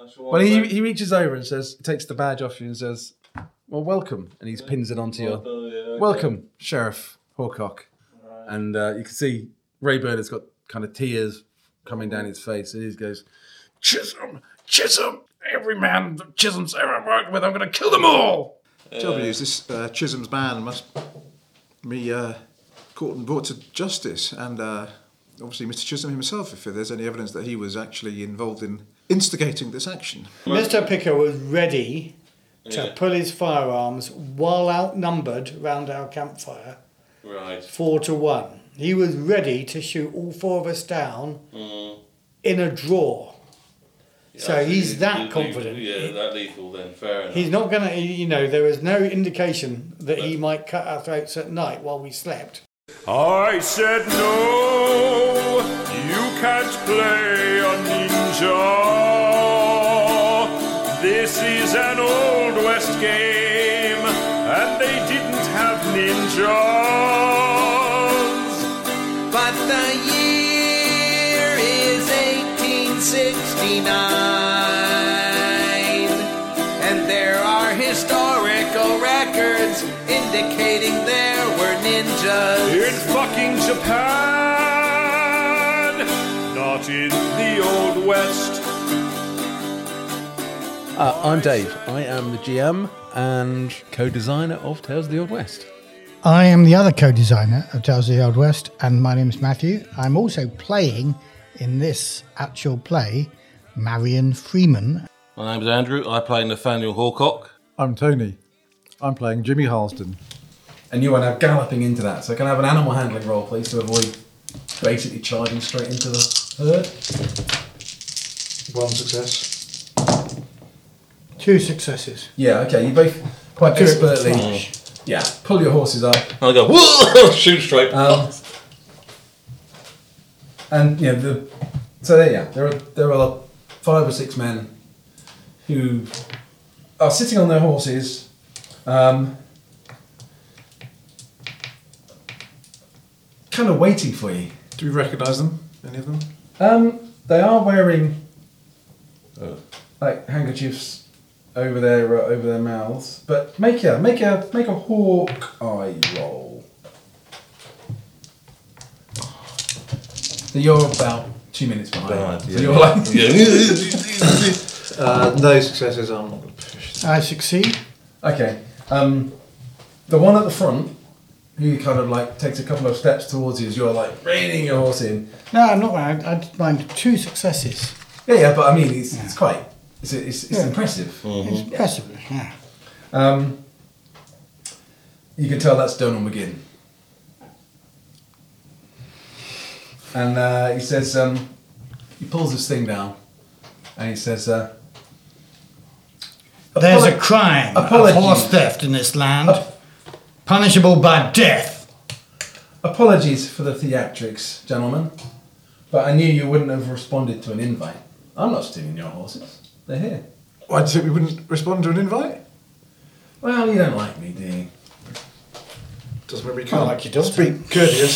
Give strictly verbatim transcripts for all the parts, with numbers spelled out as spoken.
Well, he he reaches over and says, takes the badge off you and says, "Well, welcome," and he pins it onto your. Oh, yeah, okay. Welcome, Sheriff Horcock. Right. And uh, you can see Rayburn has got kind of tears coming down his face, and he goes, "Chisholm, Chisholm, every man that Chisholm's ever worked with, I'm going to kill them all." Uh, W's, this uh, Chisholm's man must be uh, caught and brought to justice, and uh, obviously Mister Chisholm himself, if there's any evidence that he was actually involved in instigating this action. Mister Picker was ready to Yeah. pull his firearms while outnumbered round our campfire, Right. four to one. He was ready to shoot all four of us down Mm. in a draw. So Yeah, he's you- that you- you- confident. Yeah, that lethal then, fair enough. He's not going to, you know, there was no indication that he might cut our throats at night while we slept. I said no, you can't play a ninja. This is an Old West game, and they didn't have ninjas. But the year is eighteen sixty-nine, and there are historical records indicating there were ninjas. In fucking Japan, not in the Old West. Uh, I'm Dave. I am the G M and co-designer of Tales of the Old West. I am the other co-designer of Tales of the Old West, and my name's Matthew. I'm also playing in this actual play Marion Freeman. My name's Andrew. I play Nathaniel Horcock. I'm Tony. I'm playing Jimmy Halston. And you are now galloping into that. So can I have an animal handling roll, please, to avoid basically charging straight into the herd? One success. Two successes. Yeah, okay. You both quite Do it with expertly, flash. yeah, pull your horses up. And I go, whoa, shoot straight Um, past. And you know the so there, yeah, there are there are five or six men who are sitting on their horses, um, kind of waiting for you. Do we recognise them? Any of them? Um, they are wearing like handkerchiefs over their uh, over their mouths, but make a make a make a hawk eye roll. So you're about two minutes behind. Behind, So yeah. you're like Uh, no successes. I'm not going to push. I succeed. okay. Um, the one at the front, who kind of like takes a couple of steps towards you as you're like reining your horse in. No, I'm not. I, I mind two successes. Yeah, yeah, but I mean, it's it's quite it's it's, it's Yeah. impressive. It's impressive. Yeah. Um, you can tell that's Donald McGinn. And uh, he says, um, he pulls this thing down, and he says, uh, There's "Apolo- a crime apologies. of horse theft in this land, punishable by death. Apologies for the theatrics, gentlemen, but I knew you wouldn't have responded to an invite. I'm not stealing your horses. They're here. Why do you think we wouldn't respond to an invite? Well, you don't like me, do you? Doesn't mean we I can't like your daughter. speak courteous.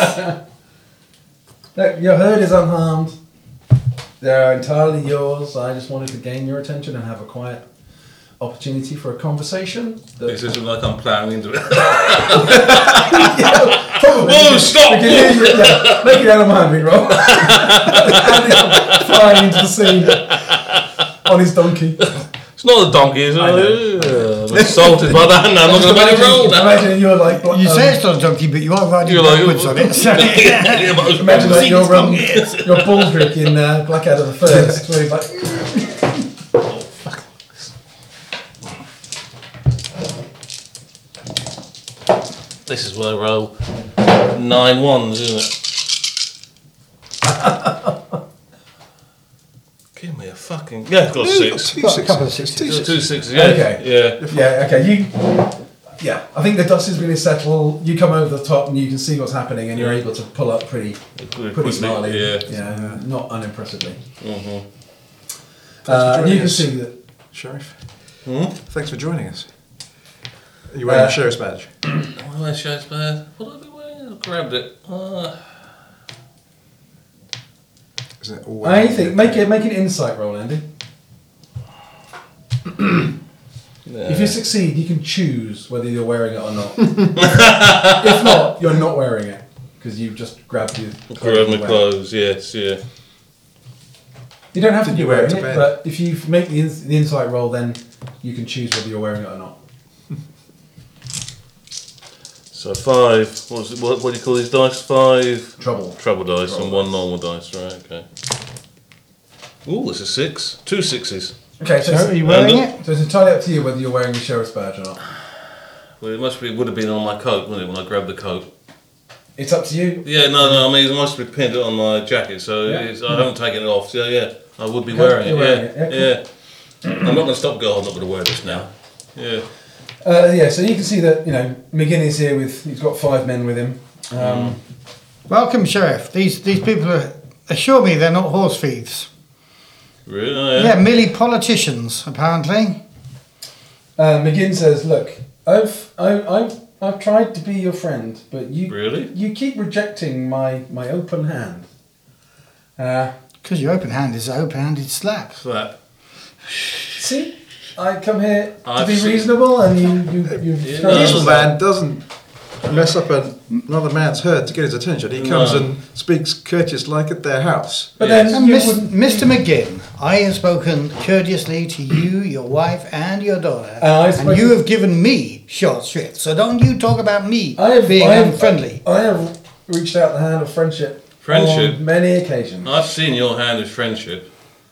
Look, your herd is unharmed. They're entirely yours. I just wanted to gain your attention and have a quiet opportunity for a conversation. that- This isn't like I'm ploughing into it. Probably. Whoa, stop! We can hear you, yeah, make it out of my handling roll. Andy flying into the sea on his donkey. It's not a donkey, is it? I know. Yeah, I'm insulted by that. No, I'm not going to make it roll now. Imagine you're like... You um, say it's not a donkey, but you are riding You're like, backwards on it. So Yeah, but I was Imagine like Seen your, his um, long ears. your Baldric in uh, Blackadder the First, where he's like... This is where I roll nine ones, isn't it? Give me a fucking yeah. I've got six. Two Got a couple of sixes. sixes. Two Two sixes. sixes. Yeah. Okay. Yeah. Yeah, okay, you... Yeah, I think the dust is really settled. You come over the top and you can see what's happening and you're able to pull up pretty pretty Quickly, smartly. Yeah. Yeah, not unimpressively. Mm-hmm. Uh, and you joining can us. see that... Sheriff, Hmm? thanks for joining us. Are you wearing Uh, a sheriff's badge? Oh, my shirt's bad. What have I been wearing? I grabbed it. Uh, Is it all I think... Make it make an insight roll, Andy. If you succeed, you can choose whether you're wearing it or not. If not, you're not wearing it because you've just grabbed your Grab my away. clothes, yes, yeah. You don't have to Did be you wear wearing it it, to bed? but if you make the, ins- the insight roll, then you can choose whether you're wearing it or not. So five, what's it, what, what do you call these dice? Five Trouble. trouble dice Trouble and one dice. normal dice, right, okay. Ooh, this is six. Two sixes. Okay, so, So, are it's, you wearing And- it? so it's entirely up to you whether you're wearing the sheriff's badge or not. Well, it must be, it would have been on my coat, wouldn't it, when I grabbed the coat? It's up to you. Yeah, no, no, I mean, it must be pinned on my jacket, so Yeah. it's, I haven't taken it off. So, yeah, I would be Okay, wearing it, you're yeah. wearing it, Yeah. I'm not going to stop going, I'm not going to wear this now. Yeah. Uh, yeah, so you can see that, you know, McGinn is here with, he's got five men with him. Um, Welcome, Sheriff. These these people are, assure me they're not horse thieves. Really? Oh, Yeah, merely politicians, apparently. uh, McGinn says, look, I've, I, I've, I've tried to be your friend, but you Really? you keep rejecting my, my open hand. Uh, Because your open hand is an open-handed slap. Slap. see, I come here to I've be seen- reasonable and you, you, you Yeah, throw no, yourself- Evil man doesn't mess up an, another man's herd to get his attention. He comes No. and speaks courteous like at their house. But Yes. then And you Miss, wouldn't, Mister McGinn, I have spoken courteously to you, your wife, and your daughter, And I've and spoken- you have given me short shrift. So don't you talk about me I have, being I have, unfriendly. I have reached out the hand of friendship. Friendship? On many occasions. I've seen your hand of friendship.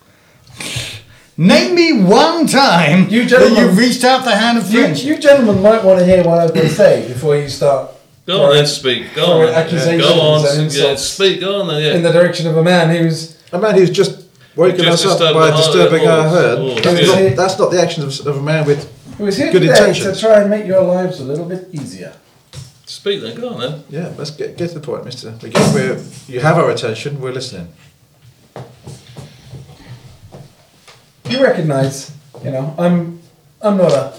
Name me one time You that gentlemen- you reached out the hand of You, friendship. you gentlemen might want to hear what I've got to say before you start Go on then, speak. Go throwing on. accusations Go on. and Yeah, insults speak. Go on then, yeah. in the direction of a man who's A man who's just woken Just us up disturbed by the heart of disturbing the our horse. herd. Horse, That's, yeah. not, that's not the actions of, of a man with. who is here Good today intentions. to try and make your lives a little bit easier. Speak then. Go on then. Yeah, let's get, get to the point, Mister McGinn. We're, you have our attention, we're listening. You recognise, you know, I'm I'm not a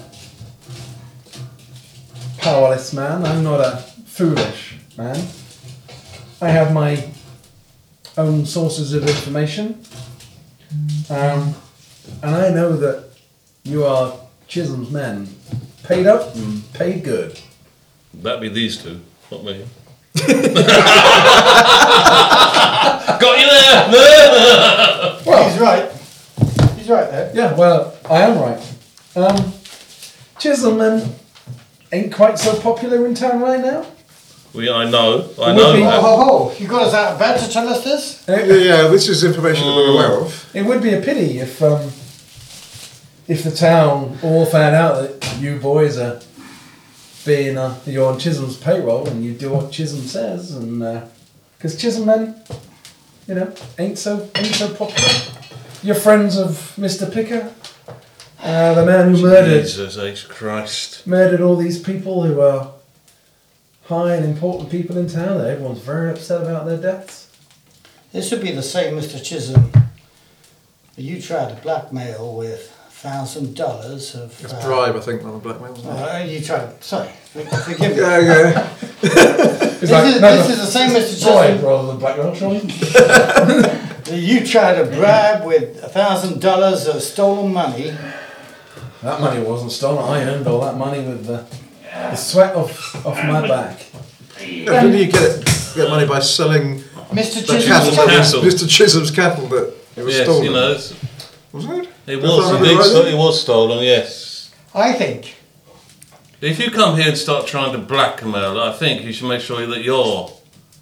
powerless man. I'm not a foolish man. I have my own sources of information, um, and I know that you are Chisholm's men, paid up and paid good. That'd be these two, not me. Got you there! Well, He's right. He's right there. yeah, well, I am right. Um, Chisholm men ain't quite so popular in town right now. We, I know. I It know would be- Ho, that. ho, ho. You got us out of bed to tell us this? Yeah, yeah, this is information that we're aware of. It would be a pity if um, if the town all found out that you boys are being uh, you're on Chisholm's payroll and you do what Chisholm says, and because Chisholm men, you know, ain't so ain't so popular. You're friends of Mister Picker, uh, the man who murdered Jesus H. Christ. murdered all these people who are high and important people in town. That everyone's very upset about their deaths. This would be the same, Mister Chisholm. You tried to blackmail with a thousand dollars of. It's uh, bribe, I think, not a blackmail, isn't it? Uh, you tried. Sorry, forgive me. Yeah, yeah. It's This, like- is, no, this no, is the same, Mister bribe Chisholm. rather than blackmail, Sean. You tried to bribe with a thousand dollars of stolen money. That money wasn't stolen. I earned all that money with the, the sweat off, off my back. Yeah, didn't you get it, get money by selling Mister the Chisholm's cattle, Cattle. Mister Mister Chisholm's cattle that it was Yes, stolen? you know, it's, Wasn't it? it If was I remember indeed rightly? sto- it was stolen, yes. I think. If you come here and start trying to blackmail, I think you should make sure that you're.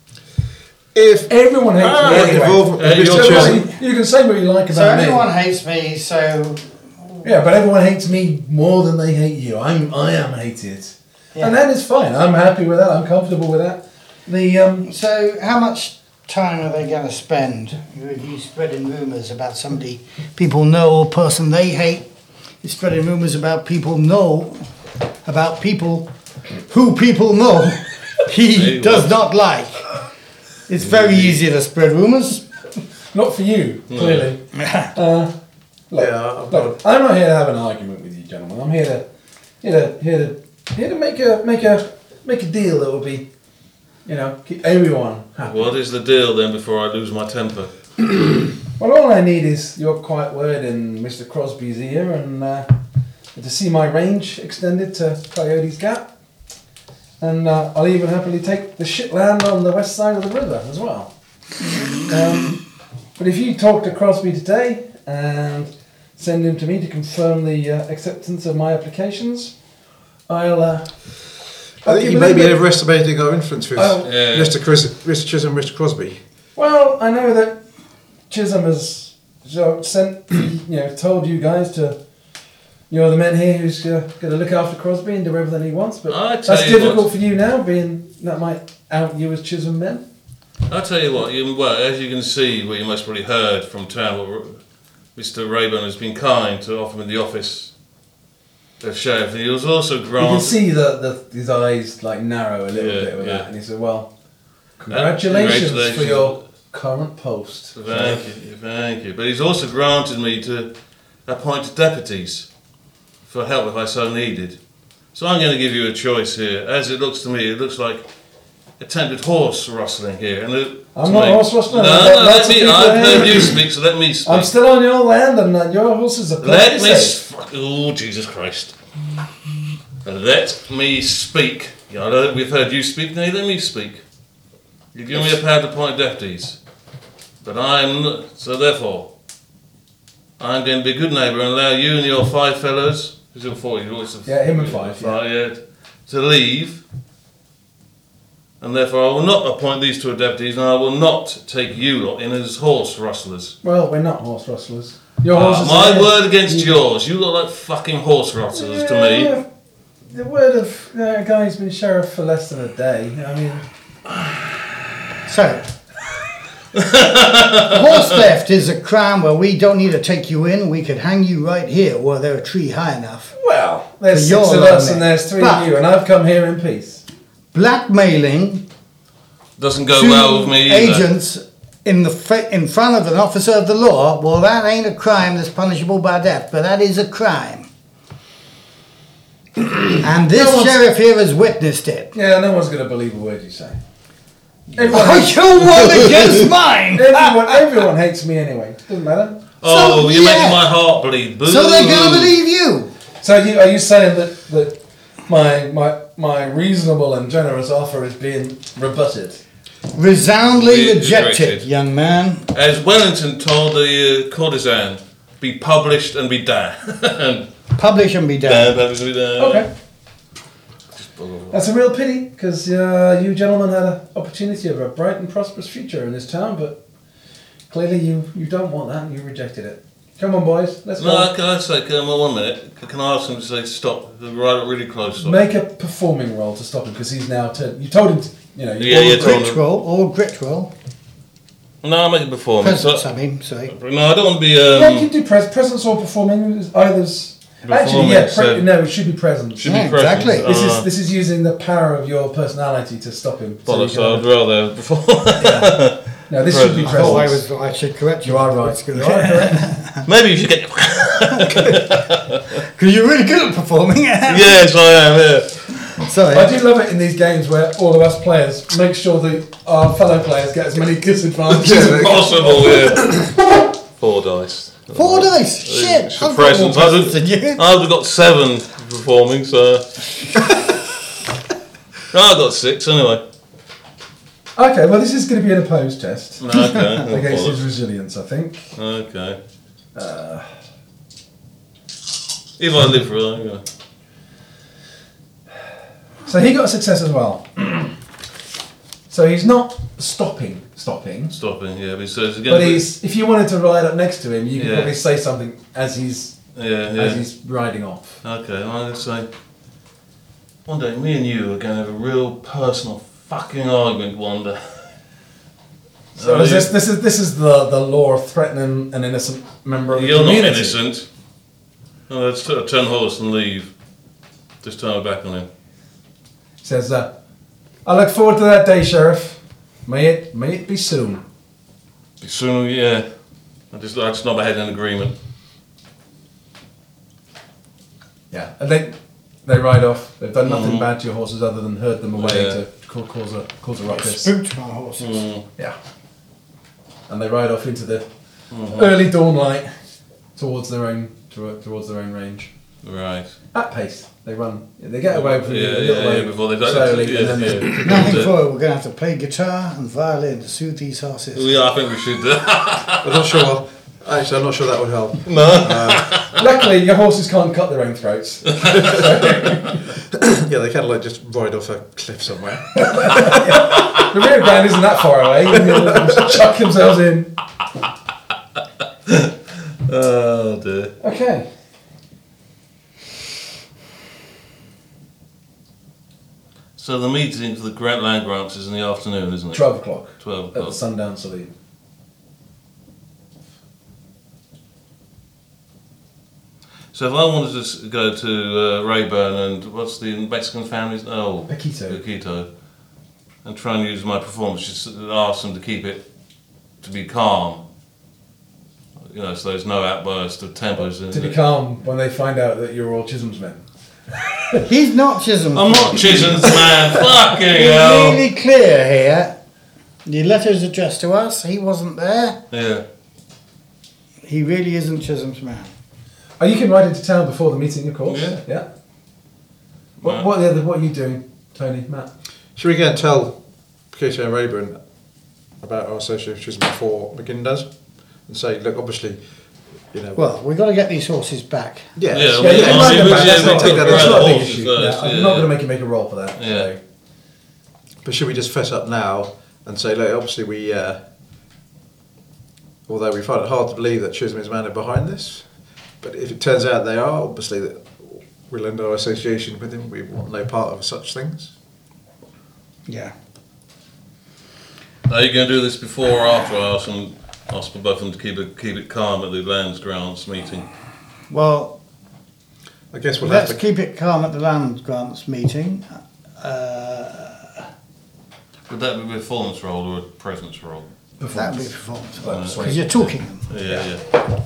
If Everyone hates Ah, me anyway. involved Uh, Mister you're Chisholm, Everybody- you can say what you like So about everyone me. hates me, so. Yeah, but everyone hates me more than they hate you. I'm I am hated, Yeah. and that is fine. I'm happy with that. I'm comfortable with that. The um, So, how much time are they going to spend with you spreading rumours about somebody people know or person they hate? You're spreading rumours about people know, about people who people know he Hey, does what? not like. It's very easy to spread rumours. not for you clearly. Uh, look, Yeah, I'm look, I'm not here to have an argument with you, gentlemen. I'm here to here to here to here to make a make a make a deal that will be, you know, keep everyone happy. What is the deal then before I lose my temper? Well, all I need is your quiet word in Mister Crosby's ear, and uh, to see my range extended to Coyote's Gap. And uh, I'll even happily take the shit land on the west side of the river as well. um, but if you talk to Crosby today and send him to me to confirm the uh, acceptance of my applications, I'll... Uh, I think you may be overestimating our influence with Oh. Yeah. Mister Chris, Mister Chisholm, Mister Crosby. Well, I know that Chisholm has so sent, you know, told you guys to, you're the men here who's uh, going to look after Crosby and do everything he wants, but I tell that's you difficult what. for you now, being that might out you as Chisholm men. I'll tell you what, you, well, as you can see, what you most probably heard from town, what Mister Rayburn has been kind to offer me the office of sheriff, and he was also You can granted... see the, the his eyes like narrow a little Yeah, bit with yeah. that, and he said, "Well, congratulations, congratulations. for your current post." Thank you, thank you. But he's also granted me to appoint deputies for help if I so needed. So I'm going to give you a choice here. As it looks to me, it looks like attempted horse rustling here. And it, I'm to not me- horse rustling, No, I've no, got let lots of me. people I've here. heard you speak, so let me speak. I'm still on your land, and uh, your horses are Let perfectly me. safe. s- Oh, Jesus Christ. Let me speak. Yeah, I know we've heard you speak, now let me speak. You give me a power to appoint deputies. But I'm not, so therefore, I'm going to be a good neighbour and allow you and your five fellows, who's your four, you're always Yeah, him and five, five yeah, to leave. And therefore I will not appoint these two deputies, and I will not take you lot in as horse rustlers. Well, we're not horse rustlers. Your Uh, horses. my are here. word against You- yours. You look like fucking horse rustlers to me. Yeah, the word of uh, a guy who's been sheriff for less than a day. I mean, So, horse theft is a crime where we don't need to take you in. We could hang you right here were there a tree high enough. well, there's So six you're of us on and it. there's three But- of you, and I've come here in peace. Blackmailing Doesn't go two well with me either. agents in the fa- in front of an officer of the law, well, that ain't a crime that's punishable by death, but that is a crime. And this No one's- sheriff here has witnessed it. Yeah, no one's going to believe a word you say. Everyone, Oh, hates, you one against mine! everyone, everyone hates me anyway. Doesn't matter. Oh, So, you're yeah. making my heart bleed. Boo. So they're gonna believe you. So you, are you saying that, that my, my, my reasonable and generous offer is being rebutted? Resoundly Re- rejected, rejected. young man. As Wellington told the uh, courtesan, be published and be damned. Publish and be Damn, damned. published and be damned. Okay. That's a real pity, because uh, you gentlemen had an opportunity of a bright and prosperous future in this town, but clearly you, you don't want that, and you rejected it. Come on, boys, let's No, go. can I say, can I, one minute, can I ask him to say stop, right up really close? Stop. Make a performing roll to stop him, because he's now turned. You told him, to, you know. you Yeah, yeah, Or told grit him. roll, or grit roll. No, I'll make it performance. Presence, I mean, sorry. No, I don't want to be. Yeah, you Um, can do pres- presence or performing. Either's actually, Performing, yeah. Pre- so- no, it should be presence. should Yeah, be present. exactly. This Uh, is this is using the power of your personality to stop him. So you bollocks, can- I'd rather before. no, this should be presence. Oh, I presence. was. I should correct you. You are right. You are correct. Maybe you should get. Because you're really good at performing. Yes, I am. Yeah. Sorry. I do love it in these games where all of us players make sure that our fellow players get as many disadvantages Yeah, as they- possible. Possible. Yeah. Four dice. Four dice. Shit. Should I've got more presents. I'd presents than you. have, I'd have got seven performing, so. No, I got six anyway. Okay, well this is going to be an opposed test Okay. oh, against his bollocks. resilience, I think. Okay. If I live for it, yeah. So he got a success as well. So he's not stopping, stopping. Stopping, yeah. But, so it's But gonna be- he's, if you wanted to ride up next to him, you could Yeah. probably say something as he's Yeah, yeah. as he's riding off. Okay, I'm going to say, one day me and you are going to have a real personal fucking argument one day. So Oh, is you- this this is this is the the law threatening an innocent member of the You're not community. innocent. No, let's t- turn horse and leave. Just turn my back on him. Says, uh, I look forward to that day, Sheriff. May it may it be soon. Soon, yeah. I just, I just nod my head in agreement. Yeah, and they they ride off. They've done nothing Mhm. bad to your horses other than herd them away Yeah. to ca- cause a cause a ruckus. Spooked my horses. Mm. Yeah, and they ride off into the Mhm. early dawn light towards their own to, towards their own range. Right. At pace. They run. They get away from Yeah, you a yeah, little yeah, way before they don't- slowly, yeah, and then they- yeah. Now, before we're going to have to play guitar and violin to soothe these horses. Yeah, I think we should. Uh, I'm not sure. Actually, I'm not sure that would help. Luckily, your horses can't cut their own throats. Yeah, they kind of like just ride off a cliff somewhere. The rear ground isn't that far away. They'll just chuck themselves in. oh dear. Okay. So the meeting for the Grant Land Grants is in the afternoon, isn't it? Twelve o'clock. Twelve At the o'clock. sundown saloon. So if I wanted to s- go to uh, Rayburn and what's the Mexican family's? Oh, Paquito. Paquito. And try and use my performance, just ask them to keep it, to be calm. You know, so there's no outburst of tempers. in To be it. calm when they find out that you're all Chisholm's men. He's not Chisholm. I'm not Chisholm's man, fucking It's hell. really clear here. The letter is addressed to us. He wasn't there. Yeah. He really isn't Chisholm's man. Oh, you can ride into town before the meeting, of course. Yeah. Yeah. What, Right. what, are the other, what are you doing, Tony, Matt? Should we go and tell Paquito and Rayburn about our association before McGinn does? And say, look, obviously, you know... Well, we've got to get these horses back. yeah, Yeah, Yeah, well, you can I ride mean, them we- back. yeah, That's we not, take that's that not a big horses issue. first, Yeah, I'm yeah. not going to make you make a roll for that. Yeah. So. But should we just fess up now and say, look, obviously we... Uh, although we find it hard to believe that Chisholm is man are behind this, but if it turns out they are, obviously that we'll end our association with him. We want no part of such things. Yeah. Are you going to do this before or after I ask them, ask for both of them to keep it, keep it calm at the Lands Grants meeting? Well, I guess we'll let's have to... keep it calm at the land grants meeting. Uh, Would that be a performance role or a presence role? that would be performance. Well, Because you're talking them. Yeah, yeah.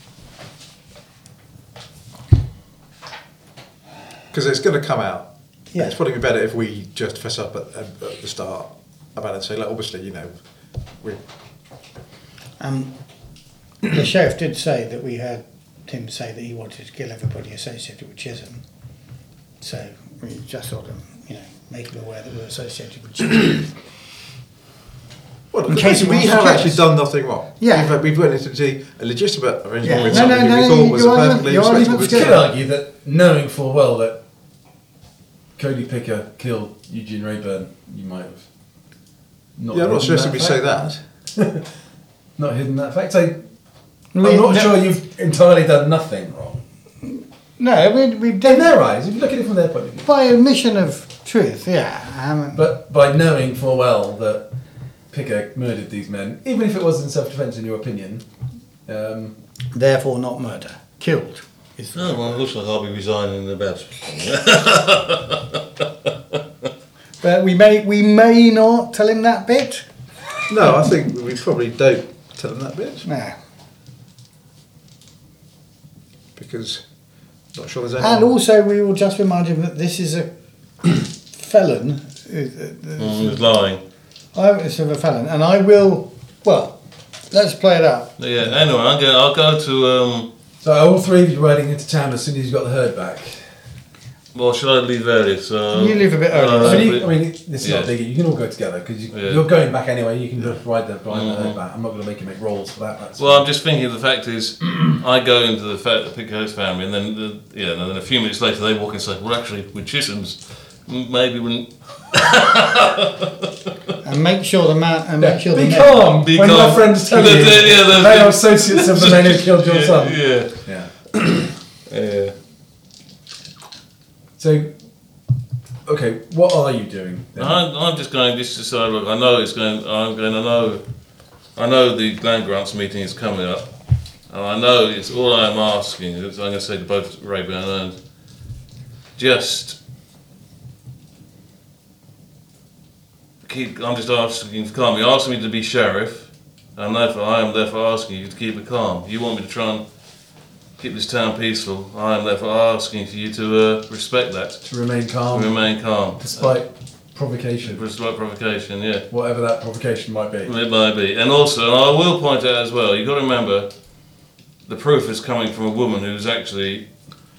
Because it's going to come out. Yeah. It's probably better if we just fess up at, at, at the start about it and say, look, obviously, you know, we... Um, the sheriff did say that we heard him say that he wanted to kill everybody associated with Chisholm. So we just sort of, you know, make him aware that we're associated with Chisholm. Well, In because case he we wants to have kill actually us. done nothing wrong. Yeah. We've, we've went into a legitimate arrangement Yeah. with No, somebody no, who we no, thought was your a argument- perfectly your respectable argument's You good. could argue that knowing full well that Cody Picker killed Eugene Rayburn, you might have not Yeah, I'm not hidden suggesting we say fact. that. Not hidden that fact. So, I'm We- not no- sure you've entirely done nothing wrong. No, we, we've In done their eyes, if you look at it from their point of view. by omission of truth, yeah. Um, But by knowing full well that Picker murdered these men, even if it was in self-defence in your opinion, um, therefore not murder. Killed. Is Oh, well, it looks like I'll be resigning in about. But we may we may not tell him that bit. No, I think we probably don't tell them that bit No. because I'm not sure there's any. And also we will just remind him that this is a felon. uh, uh, Mm, he was lying. Eyewitness of a felon, and I will. Well, let's play it out. Yeah, anyway, I'll go, I'll go to. Um, so all three of you riding into town as soon as you got the herd back. well, should I leave early? So, You leave a bit early. Uh, I mean, you, I mean, this is yeah. not big. You can all go together because you, Yeah. you're going back anyway. You can just ride the ride the Mhm. herd back. I'm not going to make you make rolls for that. That's Well, I'm just thinking the fact is, I go into the, fa- the Pickhouse family, and then the, yeah, and then a few minutes later they walk in and say, "Well, actually, with Chisholm's, m- maybe when And make sure the man. And make sure be the men- calm Be when calm. my friends tell The- you the- yeah, the- they are associates of the men who killed your yeah, son. Yeah, Yeah. yeah. So, okay, what are you doing? then? I'm, I'm just going just to say, look, I know it's going. I'm going to know. I know the land grants meeting is coming up, and I know it's all I'm asking. Is I'm going to say to both Rayburn and just keep. I'm just asking for calm. You're asking me to be sheriff, and therefore I am therefore asking you to keep it calm. You want me to try and keep this town peaceful. I am therefore asking for you to uh, respect that. To remain calm, To remain calm. despite provocation, Despite provocation, yeah. whatever that provocation might be. It might be. And also, and I will point out as well, you've got to remember, the proof is coming from a woman who's actually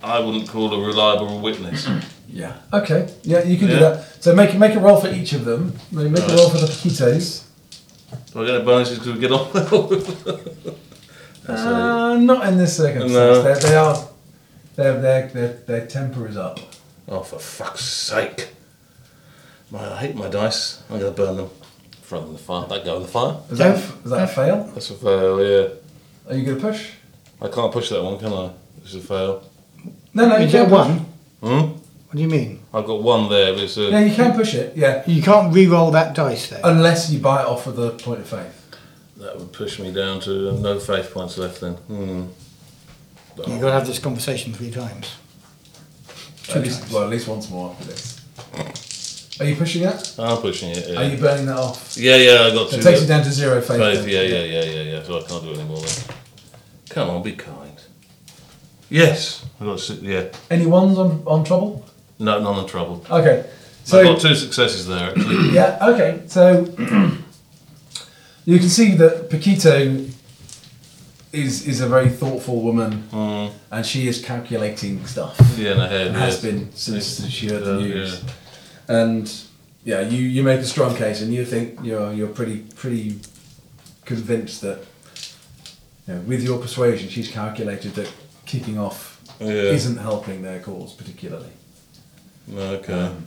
I wouldn't call a reliable witness. Yeah. Okay. Yeah, you can do Yeah. that. So make make a roll for each of them. Make make a Right. roll for the Paquitos. Do I get a bonus to get on well? That's a- Uh, not in this circumstance. No. They're, they are. Their their their their temper is up. Oh, for fuck's sake! My, I hate my dice. I'm gonna burn them. Throw them in the fire. That go in the fire. Is that is that a fail? That's a fail. Yeah. Are you going to push? I can't push that one, can I? It's a fail. No, no. You You get can one. Hmm. What do you mean? I've got one there, but it's a. Yeah, you can push it. Yeah, You can't re-roll that dice though. unless you buy it off with a point of faith. That would push me down to no faith points left then. Hmm. You've got to have this conversation three times. At least, well, at least once more after this. Are you pushing it? I'm pushing it. Yeah. Are you burning that off? Yeah, yeah. I got So two. it takes you down to zero faith. Faith, then. yeah, yeah, yeah, yeah, yeah. So I can't do it anymore then. Come on, be kind. Yes. I got si- yeah. Any ones on, on trouble? No, none of trouble. Okay. So I've So got two successes there actually. yeah, okay. So you can see that Paquito is is a very thoughtful woman, Mm. and she is calculating stuff. Yeah, in the head. And yeah. has been since she heard the Uh, news. yeah. And yeah, you, you make a strong case, and you think you're you're pretty pretty convinced that you know, with your persuasion, she's calculated that kicking off Yeah. isn't helping their cause particularly. Okay. Um,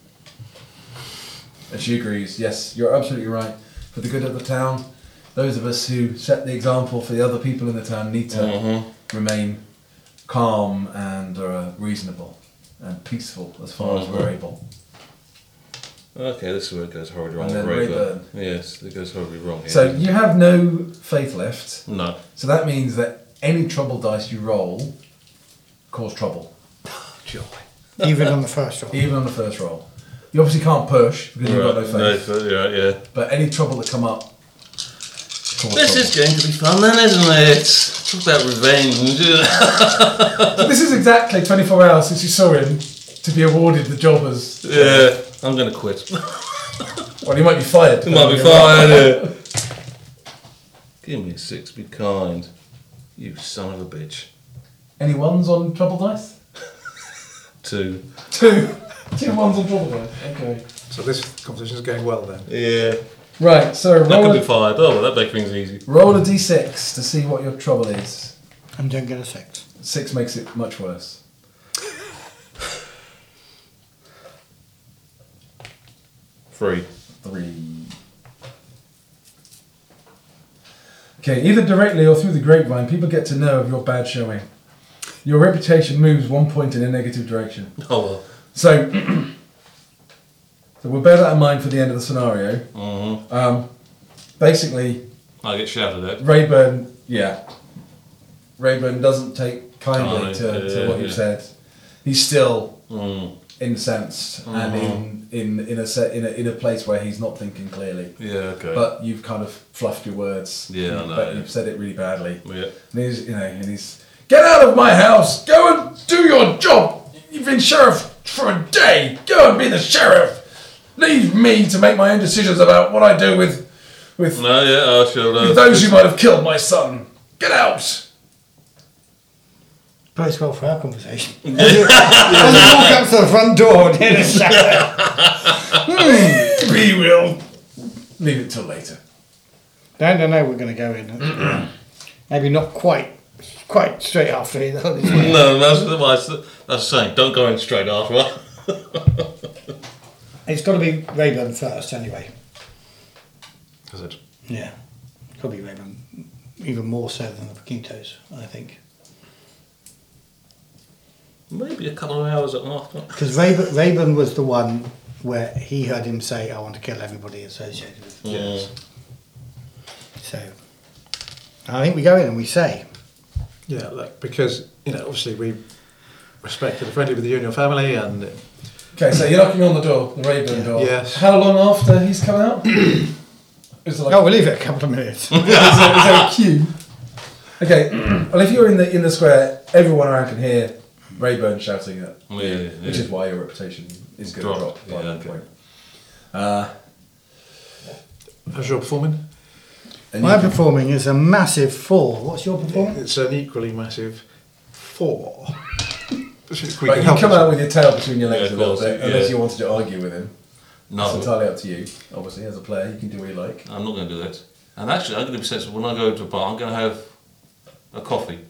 and she agrees. Yes, you're absolutely right. For the good of the town, those of us who set the example for the other people in the town need to Mhm. remain calm and uh, reasonable and peaceful as far as we're Mhm. able. Okay, this is where it goes horribly wrong. And then Rayburn. Rayburn. Yes, it goes horribly wrong here. So you have no faith left. No. So that means that any trouble dice you roll cause trouble, Joy. Even on the first roll. even on the first roll. You obviously can't push because you've got no faith. No, yeah, yeah. But any trouble that come up. cause This trouble. is going to be fun then, isn't it? Talk about revenge. So this is exactly twenty-four hours since you saw him to be awarded the job as. Yeah, I'm going to quit. Well, he might be fired. You might be fired. Yeah. Give me a six, be kind. You son of a bitch. Any ones on trouble dice? Two. Two. Two ones on trouble dice. Okay. So this conversation is going well then. Yeah. Right. So That roll could be a, fired. Oh, well, that makes things easy. roll a d six to see what your trouble is. And don't get a six. Six makes it much worse. Three. Three. Okay, either directly or through the grapevine, people get to know of your bad showing. Your reputation moves one point in a negative direction. Oh, well. So, so we'll bear that in mind for the end of the scenario. Mm-hmm. Um, basically, I get shouted at. Rayburn, yeah, Rayburn doesn't take kindly Oh, to, yeah, to what yeah. you've said. He's still Mm. incensed Mhm. and in in in a set in a in a place where he's not thinking clearly. Yeah, okay. But you've kind of fluffed your words. Yeah, I know, But yeah. you've said it really badly. Yeah. And he's, you know, and he's, get out of my house! Go and do your job! You've been sheriff for a day! Go and be the sheriff! Leave me to make my own decisions about what I do with, with, No, yeah, I should. Uh, with those who might have killed my son. Get out! Bodes well for our conversation. As you as you walk up to the front door and hear a shout. We will leave it till later. Don't don't know we're going to go in. Maybe not quite quite straight after he No, that's what I s- that's saying. Don't go in straight after. It's got to be Rayburn first anyway. Is it? Yeah. It's got to be Rayburn. Even more so than the Paquitos, I think. Maybe a couple of hours after. Because Rayburn, Rayburn was the one where he heard him say, I want to kill everybody associated with it. Yes. So, I think we go in and we say, Yeah, look, because, you know, obviously we respected and friendly with you and your family, and Okay, so you're knocking on the door, the Rayburn door. Yes. How long after he's come out? Is there like oh, we'll leave it a couple of minutes. is, there, is there a queue? Okay, well, if you're in the in the square, everyone around can hear Rayburn shouting at you, Yeah, yeah, which yeah. is why your reputation is going to Drop, drop by yeah, one okay. point. Uh, how's your performing? and My you can- performing is a massive four. What's your performing? It's an equally massive four. if we But can you help come each out other. with your tail between your legs Yeah, a of little course, bit, yeah. unless you wanted to argue with him. It's No, entirely up to you. Obviously, as a player, you can do what you like. I'm not going to do that. And actually, I'm going to be sensible. When I go to a bar, I'm going to have a coffee.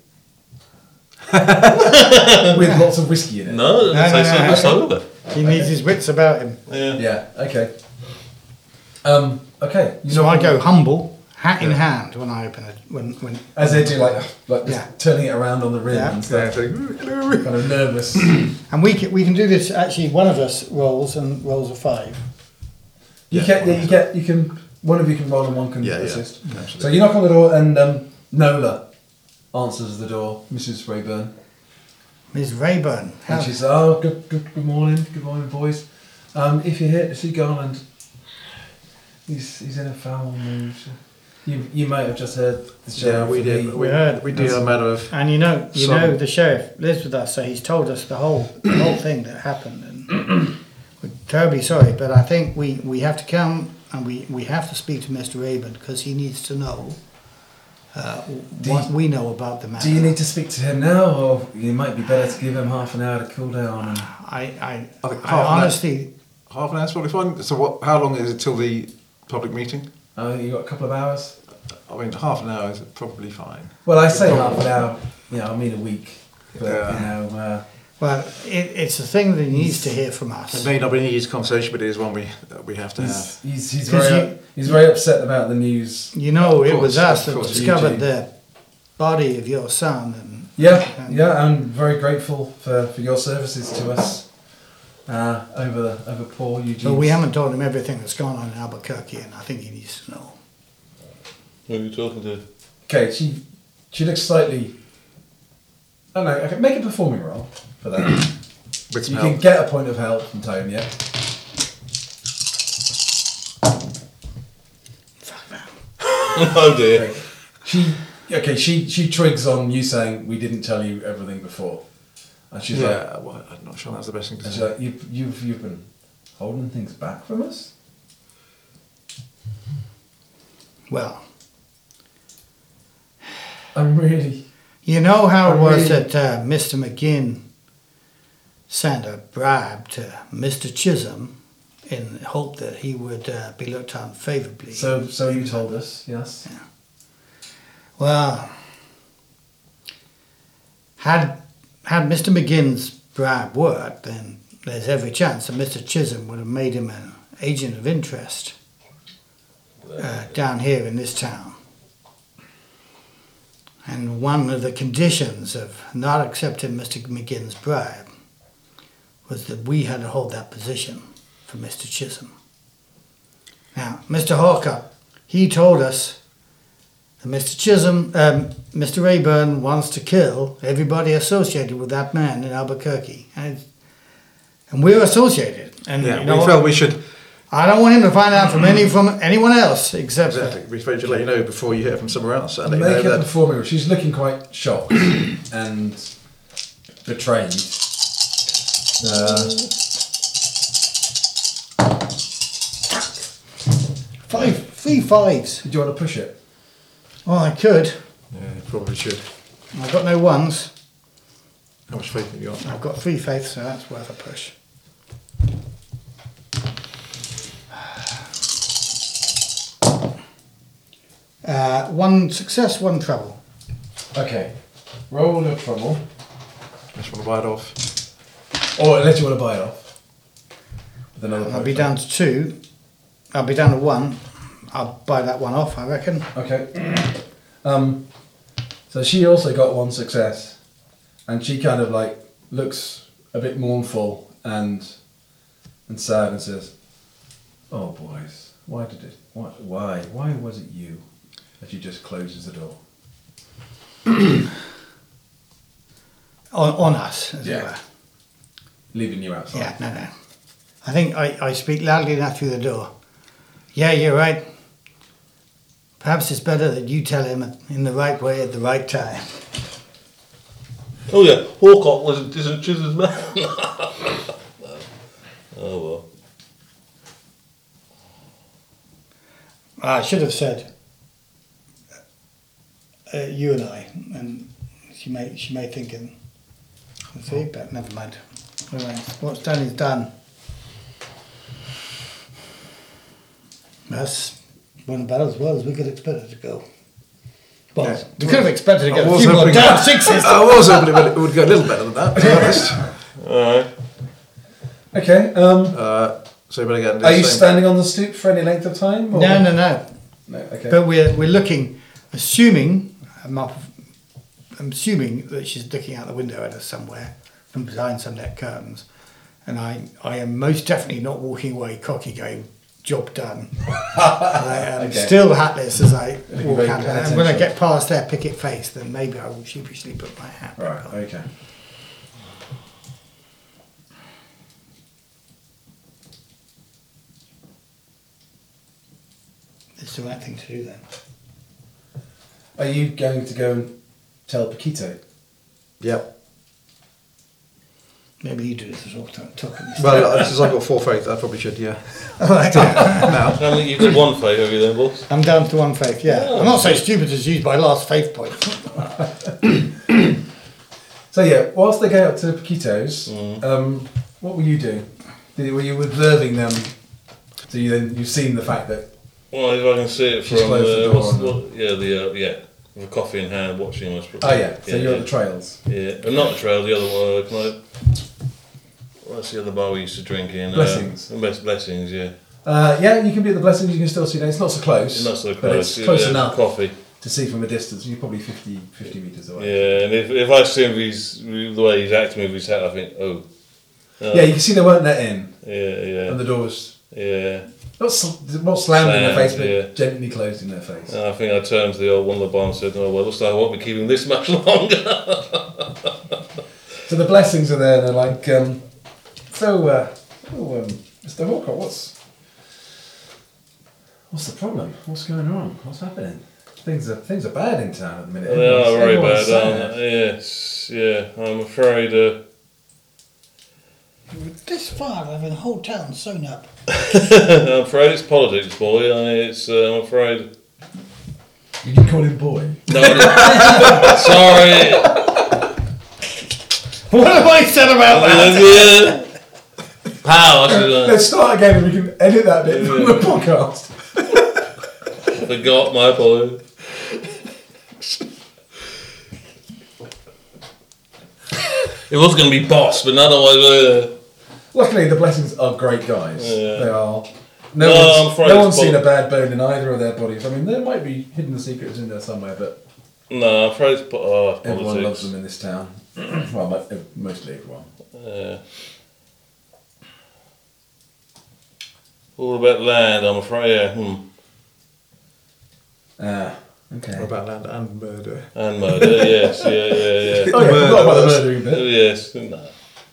With lots of whiskey in it. No, No, no, say no, something no. sober. He needs his wits about him. Yeah. Yeah. Okay. Um. Okay. You So know- I go humble, hat in hand when I open it. When when as they do, like like just Yeah. turning it around on the rim Yeah. and Yeah, stuff. so, hello. Kind of nervous. and we can, we can do this. Actually, one of us rolls and rolls a five. You Yeah, can. Yeah, one you get. You can. One of you can roll and one can Yeah, yeah, assist. absolutely. So you knock on the door and um, Nola answers the door. Missus Rayburn. Miss Rayburn. How, And she says, "Oh, good, good, good morning, good morning, boys. Um, if you're here to see Garland, he's he's in a foul mood. You you might have just heard the Yeah, sheriff. we and did. he- We, heard. we did a matter of. and you know, you Some- know, the sheriff lives with us, so he's told us the whole the whole thing that happened, and we're terribly sorry. But I think we, we have to come and we, we have to speak to Mister Rayburn because he needs to know uh, Do what you- we know about the matter. Do you need to speak to him now, or it might be better to give him half an hour to cool down? And I I, I think I half an hour- honestly. Half an hour's probably fine. So what? How long is it till the public meeting? oh, you got a couple of hours. I mean, half an hour is probably fine. Well, I say half an hour. Yeah, I mean a week. But Yeah. you know, uh, Well, it, it's a thing that he needs to hear from It us. may not be an easy conversation, but it is one we that we have to have. he's he's, he's 'Cause very you- he's very upset about the news. You know, Of it course, was us of that course, discovered Eugene. the body of your son, and Yeah, yeah, I'm very grateful for, for your services to us uh, over the, over poor Eugene. but we haven't told him everything that's gone on in Albuquerque, and I think he needs to know. Who are you talking to? Okay, she she looks slightly. I don't know. I can make a performing roll for that. With some You help. can get a point of help from Tone, yeah. Oh dear. Okay. She okay. She she twigs on you saying we didn't tell you everything before, and she's like, yeah, well, I'm not sure that's the best thing to and she's say. like, you've you've you've been holding things back from us. Well, I'm really. you know how it I was really- that uh, Mister McGinn sent a bribe to Mister Chisholm in the hope that he would uh, be looked on favourably. So so you told us, yes. Well, had had Mister McGinn's bribe worked, then there's every chance that Mister Chisholm would have made him an agent of interest uh, down here in this town. And one of the conditions of not accepting Mister McGinn's bribe was that we had to hold that position for Mister Chisholm. Now, Mister Hawker, he told us that Mister Chisholm, um, Mister Rayburn wants to kill everybody associated with that man in Albuquerque, and and we're associated. And Yeah, you know we what? felt we should. I don't want him to find out from any from anyone else except for- Exactly. We felt should let you know before you hear from somewhere else. And let you Make know a that. performing roll. She's looking quite shocked and betrayed. Uh, five, three fives. do you want to push it? Well, I could. Yeah, you probably should. I've got no ones. How much faith have you got? I've got three faiths, so that's worth a push. Uh, one success, one trouble. Okay. Roll your trouble. Just want to bite off. Or unless you want to buy it off. With another I'll be point. down to two. I'll be down to one. I'll buy that one off, I reckon. Okay. Um, so she also got one success. And she kind of like looks a bit mournful and and sad and says, "Oh boys, why did it? Why? Why? Why was it you?" And she just closes the door. On, on us, as Yeah. it were. Leaving you outside. Yeah, no, no. I think I, I speak loudly enough through the door. Yeah, you're right. Perhaps it's better that you tell him in the right way at the right time. Oh yeah, Hawcock wasn't isn't Chisholm's man. Oh well. I should have said uh, you and I, and she may she may think in. I see, but never mind. Anyway, what's done is done. That's went about as well as we could expect it to go. Well, Yeah. we could have expected to get I a was few more hoping- down sixes. I was hoping it would, it would go a little better than that, to be honest. Alright. Okay. Um, Uh, so better get are you standing on the stoop for any length of time? Or? No, no, no. No. Okay. But we're we're looking, assuming I'm, up, I'm assuming that she's looking out the window at us somewhere from behind some net curtains, and I I am most definitely not walking away cocky going job done. I am Okay. still hatless as I Looking walk very out, and when I attention. get past their picket face, then maybe I will sheepishly put my hat back Right. on. Okay. It's the right thing to do then. Are you going to go and tell Paquito? Yep. Maybe you do this as well. Talk talk to me. Well, since I've got four faith, I probably should, yeah. Right. Now. I think you've got one faith, have you then, boss? I'm down to one faith, yeah. I'm not so stupid as use my last faith point. So yeah, whilst they go up to Paquito's, Mm. um, what were you doing? Did, were you observing them? So you then you've seen the fact that Well, if I can see it She's from closed the uh, door what's, on them. what, yeah, the uh, yeah, with a coffee in hand, watching us. oh yeah, so you're at the trails. Yeah, and not the trail. The other one. Uh, can I? What's the other bar we used to drink in? Blessings. Uh, Bless- blessings. Yeah. Uh, yeah, you can be at the Blessings. You can still see that. It's not so close. Not so but close. it's close yeah, enough Coffee. to see from a distance. You're probably fifty, fifty meters away. Yeah, and if, if I see him, with his, with the way he's acting with his hat, I think, oh. Uh, Yeah, you can see they weren't let in, Yeah, yeah, and the door was yeah. not sl- not slammed in their Slammed, face, but yeah. gently closed in their face. And I think I turned to the old one of the bar and said, "Oh well, looks like I won't be keeping this much longer." So the Blessings are there, and they're like, um, so, uh, oh, um, Mister Hawcott, what's what's the problem? What's going on? What's happening? Things are things are bad in town at the minute. They are Everyone's- very everyone's bad, sad. aren't they? Yes, yeah. I'm afraid. Uh, This far, having the whole town sewn up. I'm afraid it's politics, boy. I, it's. Uh, I'm afraid. You can call him boy. No, sorry. What have I said about that? Yeah. Pal, I should. Uh, Let's start again and we can edit that bit from the podcast. forgot my boy. It was going to be boss, but otherwise. Uh, Luckily, the Blessings are great guys. Yeah. They are. No, No, I'm one's, afraid no it's one's seen pol- a bad bone in either of their bodies. I mean, there might be hidden secrets in there somewhere, but no, I'm afraid it's po- oh, everyone loves politics. them in this town. Well, mo- mostly everyone. Yeah. All about land, I'm afraid. Yeah. Hmm. Ah, okay. What about land and murder? And murder, yes, yeah, yeah, yeah. Oh, yeah, I forgot about the Murderers. murdering Oh, bit. yes. No.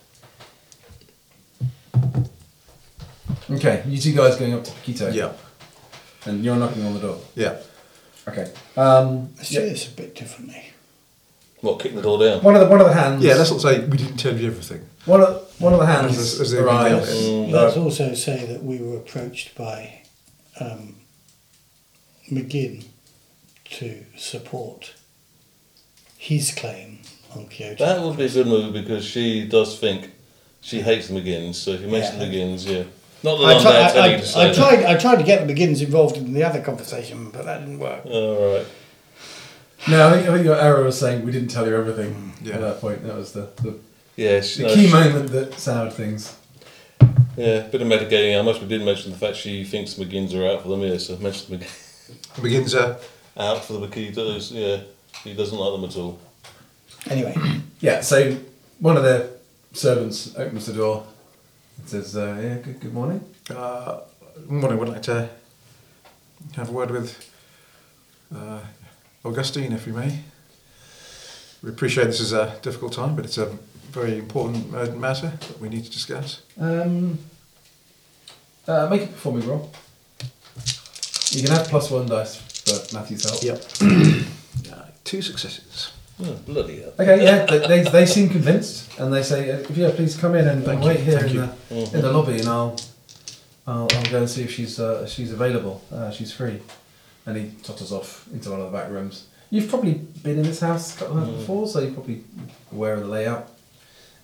Okay, you two guys going up to Paquito. Yeah. And you're knocking on the door. Yeah. Okay. Um, Let's yeah. do this a bit differently. What, kick the door down? One of the one of the hands. Yeah, let's not say we didn't tell you everything. One of one of the hands As- as they arrives. reveal it. Let's also say that we were approached by um, McGinn to support his claim on Kyoto. That would be a good move because she does think she hates the McGinns, so if you mention Yeah. the McGinns, yeah. Not that I, I'm tri- there I, telling I, you to say I that. tried. I tried to get the McGinns involved in the other conversation, but that didn't work. All right. No, I think, I think your error was saying we didn't tell you everything Yeah. at that point. That was the, the, Yes. the no, key she- moment that soured things. Yeah, bit of mitigating. I must we did mention the fact she thinks the McGinns are out for them, yeah, so mention the McGinns Begins uh, out for the Makitos, yeah. He doesn't like them at all. Anyway, Yeah, so one of their servants opens the door and says, uh, yeah, good, good morning. uh, morning. Would like to have a word with uh, Augustine, if we may. We appreciate this is a difficult time, but it's a very important uh, matter that we need to discuss. Um, uh, make a performing roll. You can have plus one dice for Matthew's help. Yep. uh, two successes. Oh, bloody hell. Okay, yeah, they, they, they seem convinced, and they say, uh, "If you please come in and, and Thank wait you, here thank in you. the, Mhm. in the lobby, and I'll, I'll I'll go and see if she's uh, she's available. Uh, she's free." And he totters off into one of the back rooms. You've probably been in this house a couple of times Mm. before, so you're probably aware of the layout.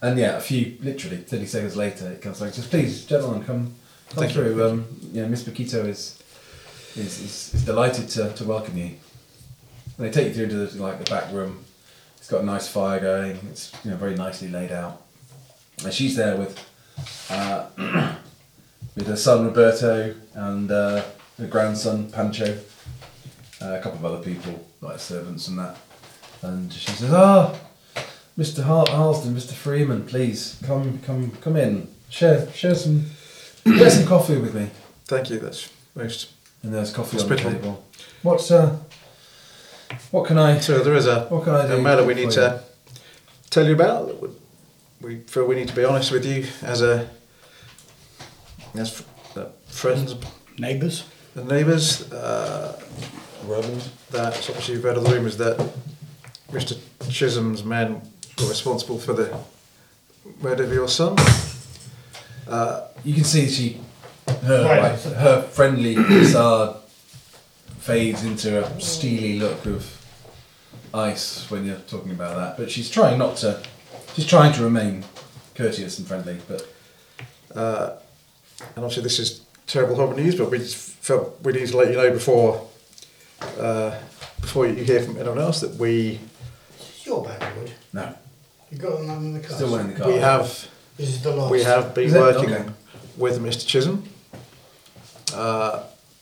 and yeah, a few, literally thirty seconds later, it comes like, just please, gentlemen, come, come Thank through. you. Um, you know, Miss Paquito is is, is is delighted to, to welcome you. And they take you through to the, like the back room. It's got a nice fire going. It's you know very nicely laid out. And she's there with uh, with her son Roberto and uh, her grandson Pancho, uh, a couple of other people like servants and that. And she says, "Ah, Mister Har- Harleston, Mister Freeman, please come, come, come in. Share, share some, share some coffee with me." Thank you. That's most. And there's coffee on the Hospitable. table. What's uh, what can I? So there is a, What can I do a matter we for need you? to tell you about. that would- We feel we need to be honest with you as a as f- uh, friends Neighbours? and neighbours. Uh, that obviously you've read all the rumours that Mister Chisholm's men were responsible for the murder of your son. Uh, You can see she, her, Right. like, her friendly facade fades into a steely look of ice when you're talking about that. But she's trying not to. She's trying to remain courteous and friendly. But uh, and obviously this is terrible, horrible news, but we just felt we need to let you know before uh, before you hear from anyone else that we It's your bag, Wood. no, You got them in the car. still one in the car. we have. This is the last. We have been Is it? working Okay. with Mister Chisholm. Uh,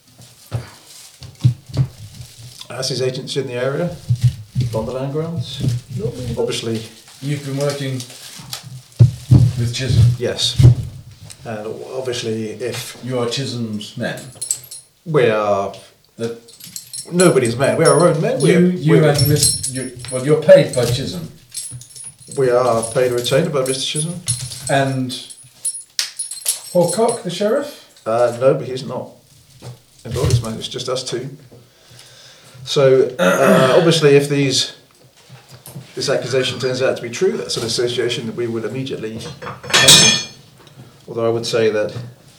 as his agents in the area, on the land grounds. Obviously, You've been working with Chisholm. yes. And obviously, if You are Chisholm's men. we are The, nobody's men, we are our own men. you, we, you we, and Miss. You, well, you're paid by Chisholm, we are paid a retainer by Mister Chisholm. and Hawcock, the sheriff. Uh, no, but he's not involved. It's, it's just us two. So uh, obviously, if these this accusation turns out to be true, that's an association that we would immediately end. Although I would say that,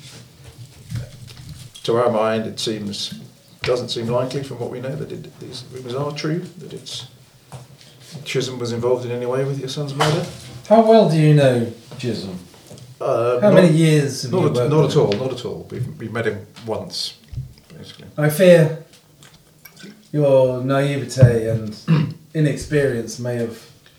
to our mind, it seems doesn't seem likely from what we know that it, these rumours are true. That it's Chisholm was involved in any way with your son's murder. How well do you know Chisholm? Uh, How not, many years have you Not, worked at, not with at all. him? Not at all. We've we've met him once, basically. I fear your naivete and inexperience may have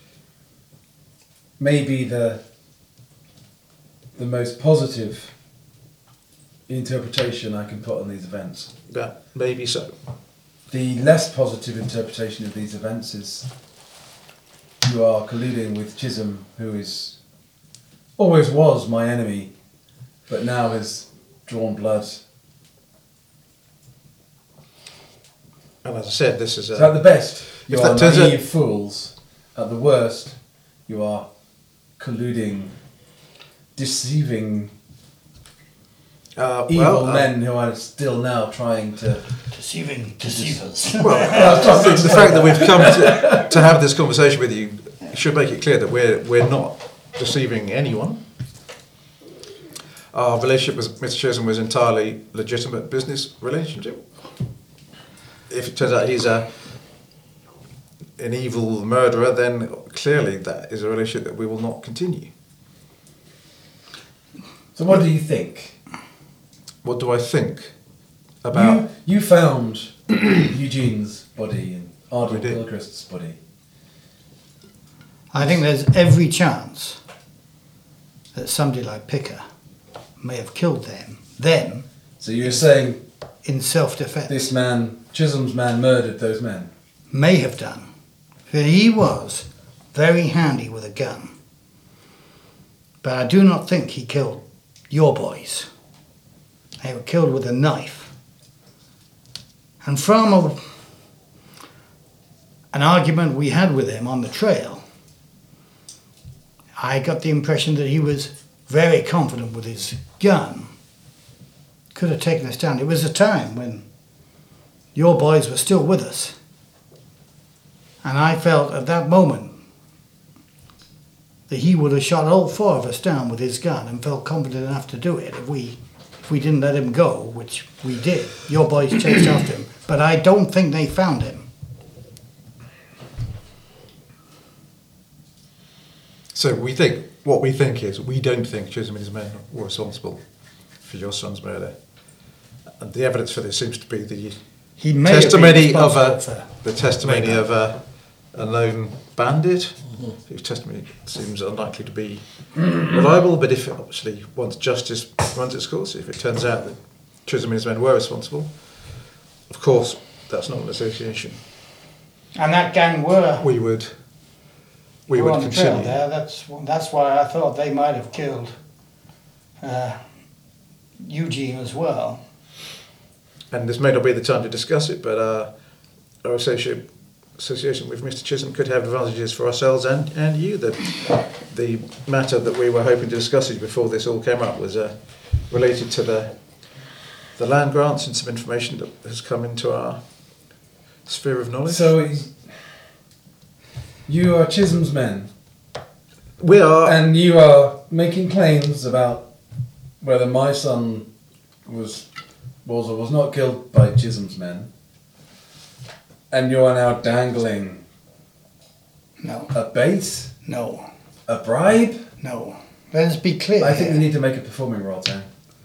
may be the the most positive interpretation I can put on these events. That maybe so. The less positive interpretation of these events is you are colluding with Chisholm, who is always was my enemy, but now has drawn blood. And as I said, this is a. So at the best, you If are that turns out- naive fools. At the worst, you are colluding, deceiving Uh, evil well, uh, men who are still now trying to. Deceiving deceivers. well, I think the fact that we've come to, to have this conversation with you should make it clear that we're we're not deceiving anyone. Our relationship with Mister Chisholm was entirely legitimate business relationship. If it turns out he's a an evil murderer, then clearly that is a relationship that we will not continue. So, what do you think? What do I think about? You, you found Eugene's body and Ardal We did. Gilchrist's body. I think there's every chance that somebody like Picker may have killed them, them So you're saying in self-defense. this man, Chisholm's man, murdered those men? May have done. For he was very handy with a gun. But I do not think he killed your boys. They were killed with a knife. And from a, an argument we had with him on the trail, I got the impression that he was very confident with his gun. Could have taken us down. It was a time when your boys were still with us. And I felt at that moment that he would have shot all four of us down with his gun and felt confident enough to do it if we if we didn't let him go, which we did. Your boys chased after him. But I don't think they found him. So So we think, what we think is, we don't think Chisholm and his men were responsible for your son's murder. And the evidence for this seems to be the He may have been testimony of a, responsible for- the testimony of a, a known bandit, whose testimony seems unlikely to be reliable, but if obviously once justice runs its course, if it turns out that Chisholm and his men were responsible, of course, that's not an association And that gang were, we would we were would on the trail continue. there. That's that's why I thought they might have killed uh, Eugene as well. And this may not be the time to discuss it, but uh, our associate, association with Mister Chisholm could have advantages for ourselves and, and you. The, the matter that we were hoping to discuss before this all came up was uh, related to the the land grants and some information that has come into our sphere of knowledge. So he's- you are Chisholm's men, we are... and you are making claims about whether my son was was or was not killed by Chisholm's men, and you are now dangling No, a bait, no, a bribe. no. Let us be clear. I think we here. need to make a performing roll, Tam.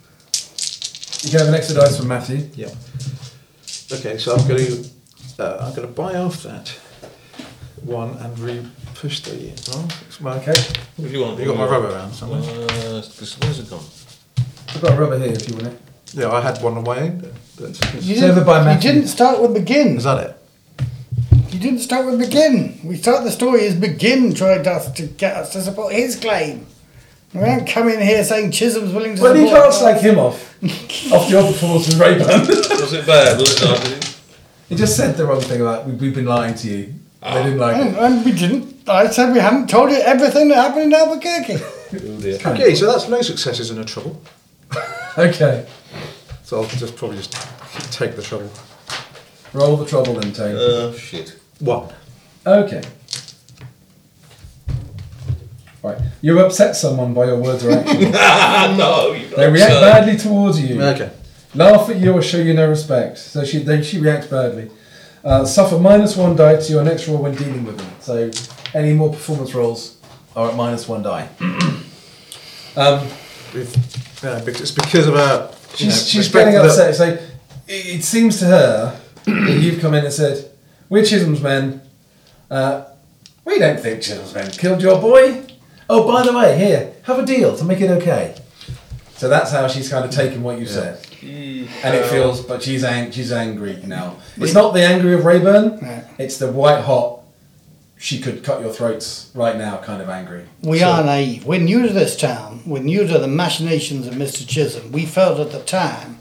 You can have an extra dice from Matthew. Yeah. Okay, so I'm going to uh, I'm going to buy off that one and re-push the... Well, it's my, Okay. What do you want? You got my rubber around somewhere? Uh, this- where's it gone? I've got a rubber here if you want it. Yeah, I had one on my own. That's, You It's over didn't, by you Matthew. didn't start with begin. is that it? You didn't start with begin. We start the story as begin tried us to get us to support his claim. We don't come in here saying Chisholm's willing to Well, you support can't slag him off off your performance with Rayburn. Was it bad? Was it not? He just said the wrong thing about we- we've been lying to you. They didn't like And, it. and we didn't. I said we hadn't told you everything that happened in Albuquerque. Oh dear. Okay, so that's no successes and a trouble. Okay. So I'll just probably just take the trouble. Roll the trouble then, Tane. Oh shit. One. Okay. Right. You upset someone by your words or actions. Ah no! You They react badly towards you. Okay. Laugh at you or show you no respect. So she they, she reacts badly. Uh, suffer minus one die to your next roll when dealing with them. So any more performance rolls are at minus one die. um, We've, yeah, because it's because of our... she's you know, she's respect getting for the- upset. So it, it seems to her that you've come in and said, "We're Chisholm's men. Uh, we don't think Chisholm's men killed your boy. Oh, by the way, here, have a deal to make it okay." So that's how she's kind of taken what you said. And it feels, but she's ang- she's angry now. It's not the angry of Rayburn. No. It's the white hot, she could cut your throats right now kind of angry. We So- are naive. We're new to this town. We're new to the machinations of Mister Chisholm. We felt at the time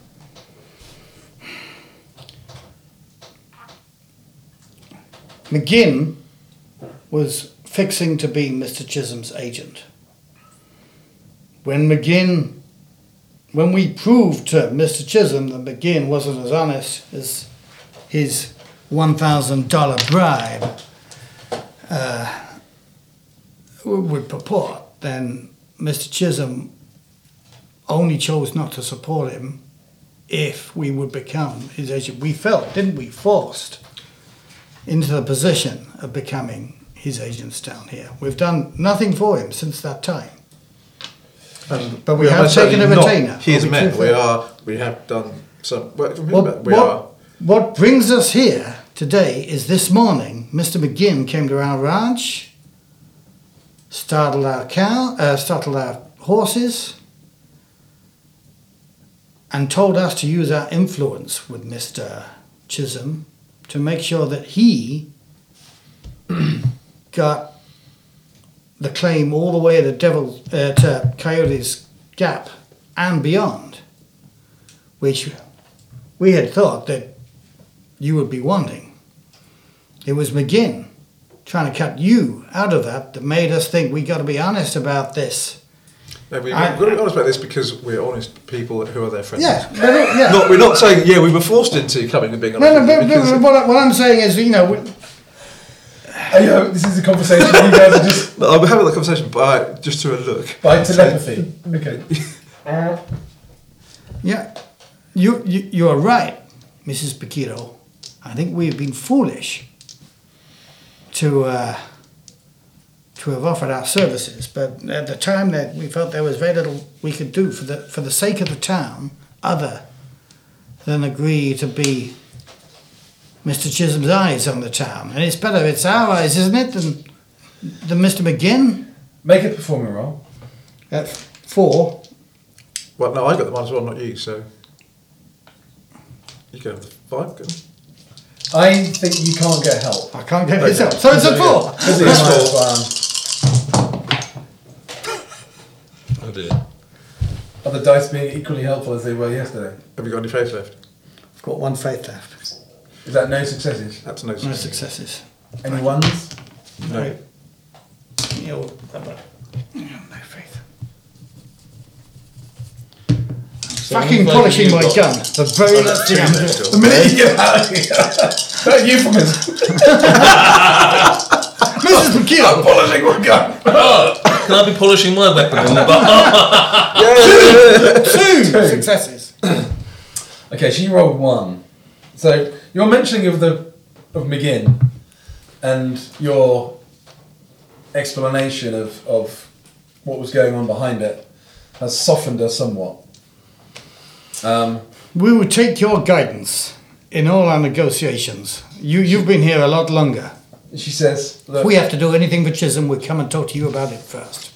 McGinn was fixing to be Mister Chisholm's agent. When McGinn, when we proved to Mister Chisholm that McGinn wasn't as honest as his one thousand dollars bribe uh, would purport, then Mister Chisholm only chose not to support him if we would become his agent. We felt, didn't we, forced into the position of becoming his agents down here. We've done nothing for him since that time. And But we are have most taken a certainly not retainer. His Are we men. too We fair? are. We have done some work from him, What, but we what, are. what brings us here today is this morning, Mister McGinn came to our ranch, startled our cow, uh, startled our horses, and told us to use our influence with Mister Chisholm to make sure that he got the claim all the way to Devil uh, to Coyote's Gap and beyond, which we had thought that you would be wanting. It was McGinn trying to cut you out of that that made us think we got to be honest about this. No, we, I- we've got to be honest about this because we're honest people who are their friends. Yeah, but, uh, yeah. Not, we're not saying, yeah, we were forced into coming and being honest. no, no, with you but, because- but what, I- what I'm saying is, you know, we- Oh, yeah, this is a conversation you guys are just No, I'm having the conversation by just to a look. by telepathy. Okay. yeah, you, you you are right, Missus Paquito. I think we have been foolish to uh, to have offered our services, but at the time that we felt there was very little we could do for the for the sake of the town, other than agree to be Mister Chisholm's eyes on the town. And it's better it's our eyes, isn't it, than than Mister McGinn? Make a performing roll. At four. Well, no, I got the one as well, not you, so... You can have the five, go on. I think you can't get help. I can't get this up. So it's a four. Because it's my Oh dear. um, Are the dice being equally helpful as they were yesterday? Have you got any faith left? I've got one faith left. Is that no successes? That's no No success. successes. Any ones? No. Right. Yeah, well, how about- yeah, no faith. So Fucking what polishing have my you got? gun. The very last thing I'm doing. The minute you get out of here. That euphemism. Missus McKeon. I'm polishing my gun. Can I be polishing my weapon in the butt? Two successes. Okay, she rolled one. So your mentioning of the of McGinn and your explanation of, of what was going on behind it has softened her somewhat. Um, We will take your guidance in all our negotiations. You, you've been here a lot longer. she says, If look, we have to do anything for Chisholm, we'll come and talk to you about it first.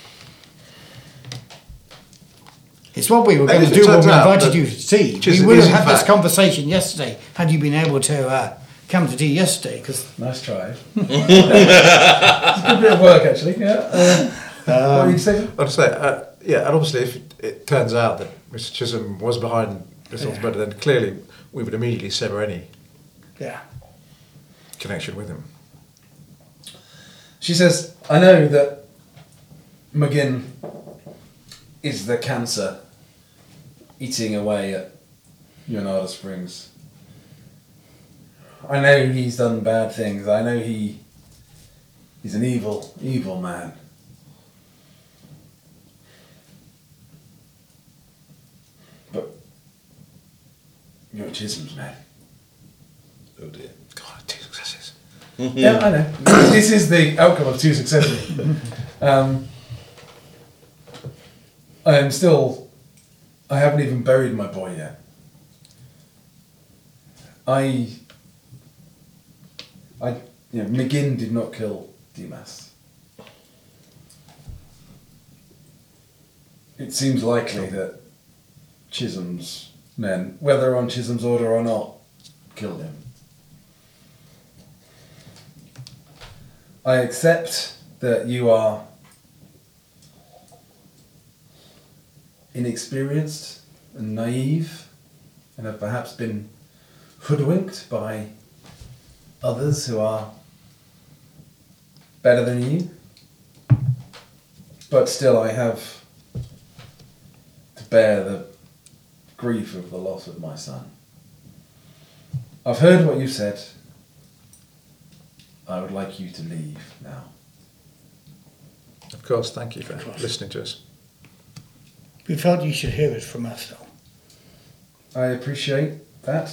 It's what we were Maybe going to if it do when turns we out invited that you to tea. Chisholm we would is have in had this fact- conversation yesterday had you been able to uh, come to tea yesterday. Because nice try. It's a good bit of work, actually. Yeah. Uh, what were you saying? I'd say, uh, yeah, and obviously if it, it turns out that Mister Chisholm was behind this yeah. murder, then clearly we would immediately sever any yeah, connection with him. She says, I know that McGinn is the cancer eating away at Yonada Springs. I know he's done bad things. I know he he's an evil, evil man. But you're Chisholm's man. Oh dear. God, two successes. Yeah, I know. This is the outcome of two successes. Um, I am still. I haven't even buried my boy yet. I. I. You know, McGinn did not kill Demas. It seems likely that Chisholm's men, whether on Chisholm's order or not, killed him. I accept that you are inexperienced and naive and have perhaps been hoodwinked by others who are better than you. But still I have to bear the grief of the loss of my son. I've heard what you've said. I would like you to leave now. Of course, thank you for listening to us. we felt you should hear it from us, though. I appreciate that.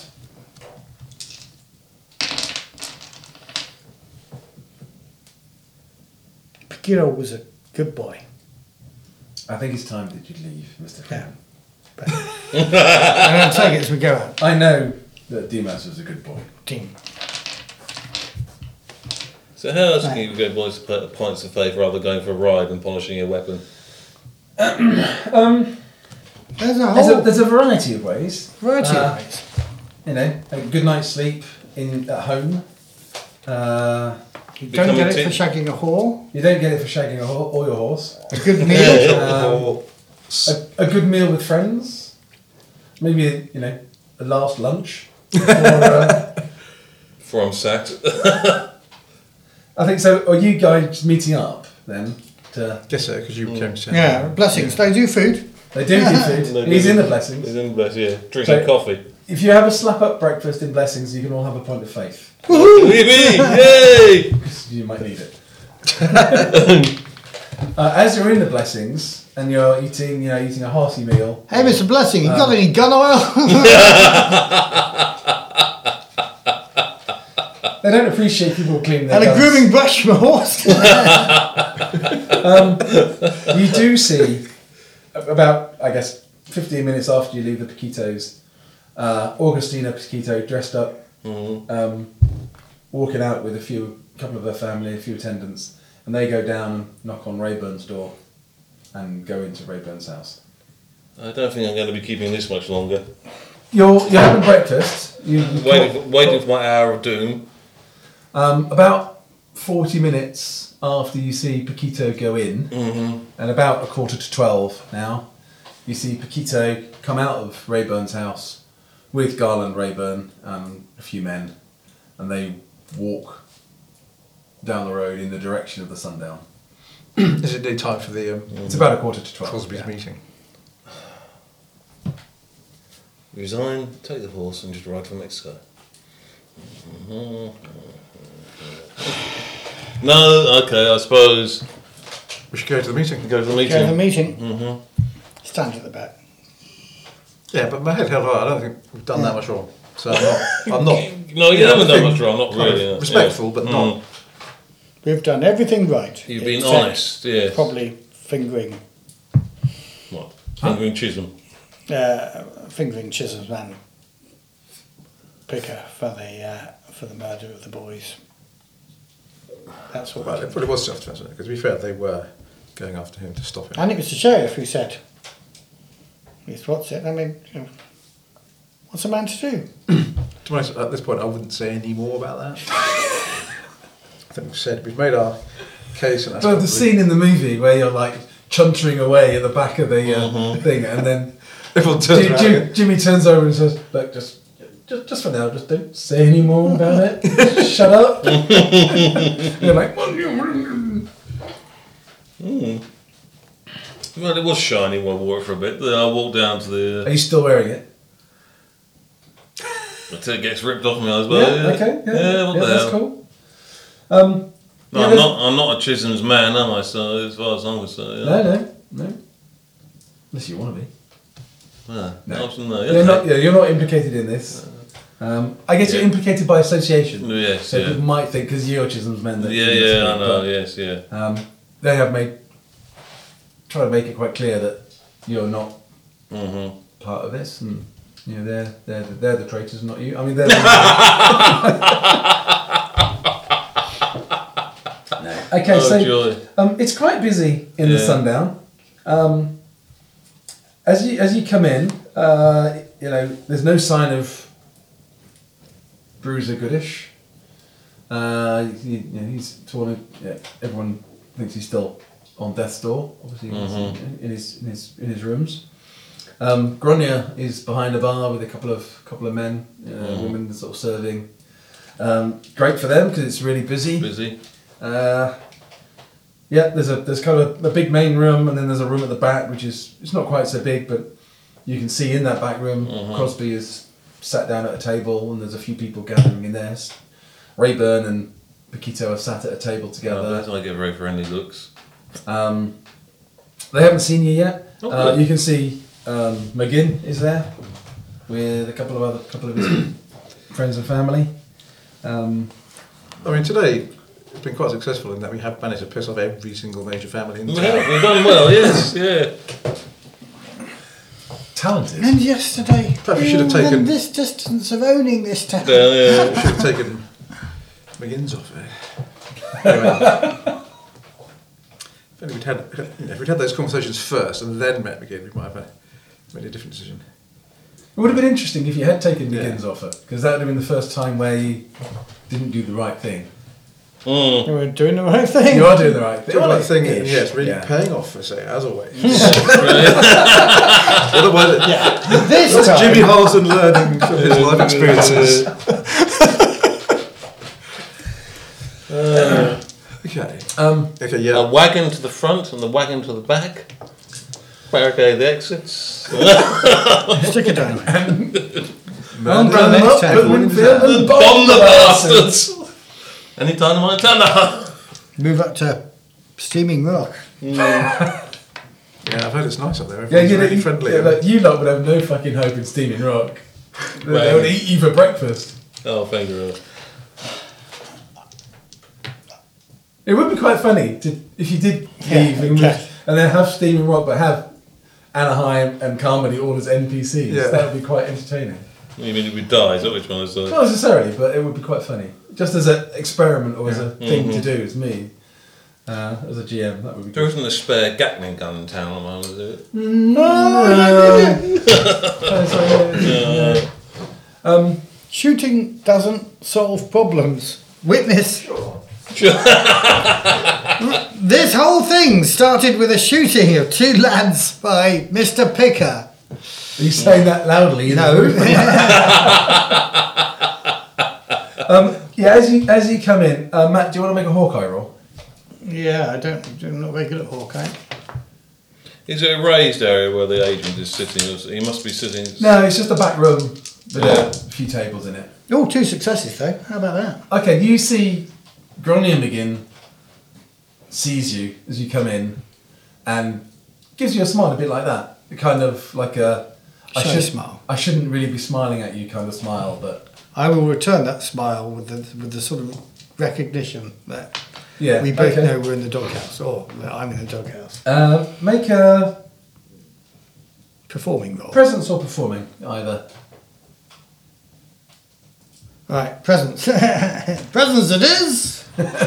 Pagiro was a good boy. I think it's time that you leave, Mister Yeah. Freeman. And I'll take it as we go out. I know that Demas was a good boy. Team. So how else can you go boys to points of faith rather than going for a ride and polishing your weapon? Um, There's a there's, a, whole there's a variety of ways. variety Uh, of ways. You know, a good night's sleep in at home. Uh, You don't becoming get it team- for shagging a whore. you don't get it for shagging a ho- or your horse. A good meal. Um, a, a good meal with friends. Maybe, you know, a last lunch. or, uh, Before I'm sacked. I think so. Are you guys meeting up then? To, Yes, sir, because you came to say. Yeah, blessings. They do food. they do do food. They He's do. in the blessings. He's in the blessings, yeah. Drinking So- coffee. If you have a slap up breakfast in blessings, you can all have a point of faith. Yippee! Yay! You might need it. uh, as you're in the blessings and you're eating, you know, eating a hearty meal. Hey, Mister Blessing, you got Um, any gun oil? They don't appreciate people cleaning their And a guns. grooming brush from a horse. Um, you do see, about, I guess, fifteen minutes after you leave the Paquitos, uh, Augustina Paquito dressed up, Mm-hmm. um, walking out with a few, couple of her family, a few attendants, and they go down and knock on Rayburn's door and go into Rayburn's house. I don't think I'm going to be keeping this much longer. You're, you're having breakfast. You, you Waiting for, waiting for my hour of doom. Um, about forty minutes after you see Paquito go in, Mm-hmm. and about a quarter to twelve now, you see Paquito come out of Rayburn's house with Garland Rayburn and a few men, and they walk down the road in the direction of the sundown. Is it indeed time for the um, It's about a quarter to twelve. Crosby's yeah. meeting? Resign, take the horse, and just ride for Mexico. No, okay, I suppose. We should go to the meeting. Go to the meeting. Go to the meeting. Mm-hmm. Stand at the back. Yeah, but my head held high. I don't think we've done that much wrong. So I'm not. I'm not No, you Yeah, haven't I done think much wrong, not kind of really. yeah. respectful, Yeah. but not. Mm. We've done everything right. You've been except honest, yes. Probably fingering, What? Fingering Chisholm. uh, fingering Chisholm's man picker for the uh, for the murder of the boys. That's what. Well, it probably was self-defence, because to be fair, they were going after him to stop him. And it was the sheriff who said, "Yes, what's it? I mean, you know, what's a man to do?" To be honest, at this point, I wouldn't say any more about that. I think we've said we've made our case, and that's So the probably- scene in the movie where you're like chuntering away at the back of the uh, thing, and then Everyone turns Jim- around Jim- again. Jimmy turns over and says, "Look, just, just, just for now, just don't say any more about it. Just shut up." And you're like, "Well, you-" Mm. Well, it was shiny when I wore it for a bit. Then I walked down to Are the. you still wearing it? Until it gets ripped off me, I suppose. Yeah, okay, yeah, Yeah, what yeah, the that's hell? cool. Um, No, yeah, I'm there's- not. I'm not a Chisholm's man, am I? So as far as I'm concerned, yeah. No, no, no. Unless you want to be. Yeah. No. Absolutely no. You're Okay. not. Yeah, you're not implicated in this. Um, I guess Yeah. you're implicated by association. Yes, So yeah. people might think because you're Chisholm's men that. Yeah, you must yeah, be, I know. but, Yes, yeah. Um, they have made try to make it quite clear that you're not Mm-hmm. part of this, and you know they're they're the, they're the traitors, not you. I mean, they're. The, no. Okay, Oh, so joy. um, it's quite busy in the Yeah. sundown. Um, as you as you come in, uh, you know there's no sign of Bruiser Goodish. Uh, you, you know, he's torn. Yeah, everyone thinks he's still on death's door. Obviously, he's Mhm. in, in his in his in his rooms. Um, Grania is behind a bar with a couple of couple of men, uh, Mhm. women sort of serving. Um, great for them because it's really busy. Busy. Uh, yeah, there's a there's kind of a big main room, and then there's a room at the back which is it's not quite so big, but you can see in that back room Mhm. Crosby is sat down at a table, and there's a few people gathering in there. Rayburn and Paquito are sat at a table Yeah, together. I get very friendly looks. Um, they haven't seen you yet. Oh, uh, good. you can see um, McGinn is there with a couple of other couple of his friends and family. Um, I mean, today it's been quite successful in that we have managed to piss off every single major family in the Yeah, town. we've done well. Yes, yeah. talented. And yesterday, Perhaps we should have within taken- this distance of owning this town. Yeah, yeah. We should have taken McGinn's off it. Anyway, if only we'd had, you know, if we'd had those conversations first and then met McGinn, we might have uh, made a different decision. It would have been interesting if you had taken Yeah. McGinn's offer, because that would have been the first time where you didn't do the right thing. Mm. You were doing the right thing. You are doing the right thing. The Well, right thing, ish. yeah, it's really Yeah. paying off for say, as always. Brilliant. Otherwise, This that's time, Jimmy Halson learning from his life experiences. Okay. Um, Okay, A yeah. wagon to the front and the wagon to the back. Barricade the exits. stick it down. Man, Well, Run next up, time. put Winfield and Bomb bomb the the bastards! Any dynamite? No. Move up to Steaming Rock. yeah, I've heard it's nice up there. Yeah, Everyone's you, really you, friendly. yeah, like, you lot would have no fucking hope in Steaming Rock. They, Right. they would eat you for breakfast. Oh, thank you. It would be quite funny to, if you did leave Yeah, and, okay. and then have Stephen Rock, but have Anaheim and Carmody all as N P Cs. Yeah. That would be quite entertaining. You mean if we die? Is that which one is Not that? necessarily, but it would be quite funny. Just as an experiment or as a thing Mm-hmm. to do, as me, uh, as a G M, that would be There good. isn't a spare Gatling gun in town at the moment, is there? Oh, sorry, yeah, yeah. Um, Shooting doesn't solve problems. Witness. This whole thing started with a shooting of two lads by Mister Picker. Are you saying that loudly? in the No. room? um, yeah, as you as you come in, uh, Matt, do you want to make a Hawkeye roll? Yeah, I don't. I'm not very good at Hawkeye. Is it a raised area where the agent is sitting? Or he must be sitting. No, it's just a back room with Yeah. a few tables in it. Oh, two successes though. How about that? Okay, you see Gronier McGinn sees you as you come in and gives you a smile a bit like that. Kind of like a I Shy should smile. I shouldn't really be smiling at you kind of smile, but I will return that smile with the with the sort of recognition that yeah. we both okay. know we're in the doghouse, or that I'm in the doghouse. Uh, make a Performing role. presence or performing, either. Right, presents. Presents it is.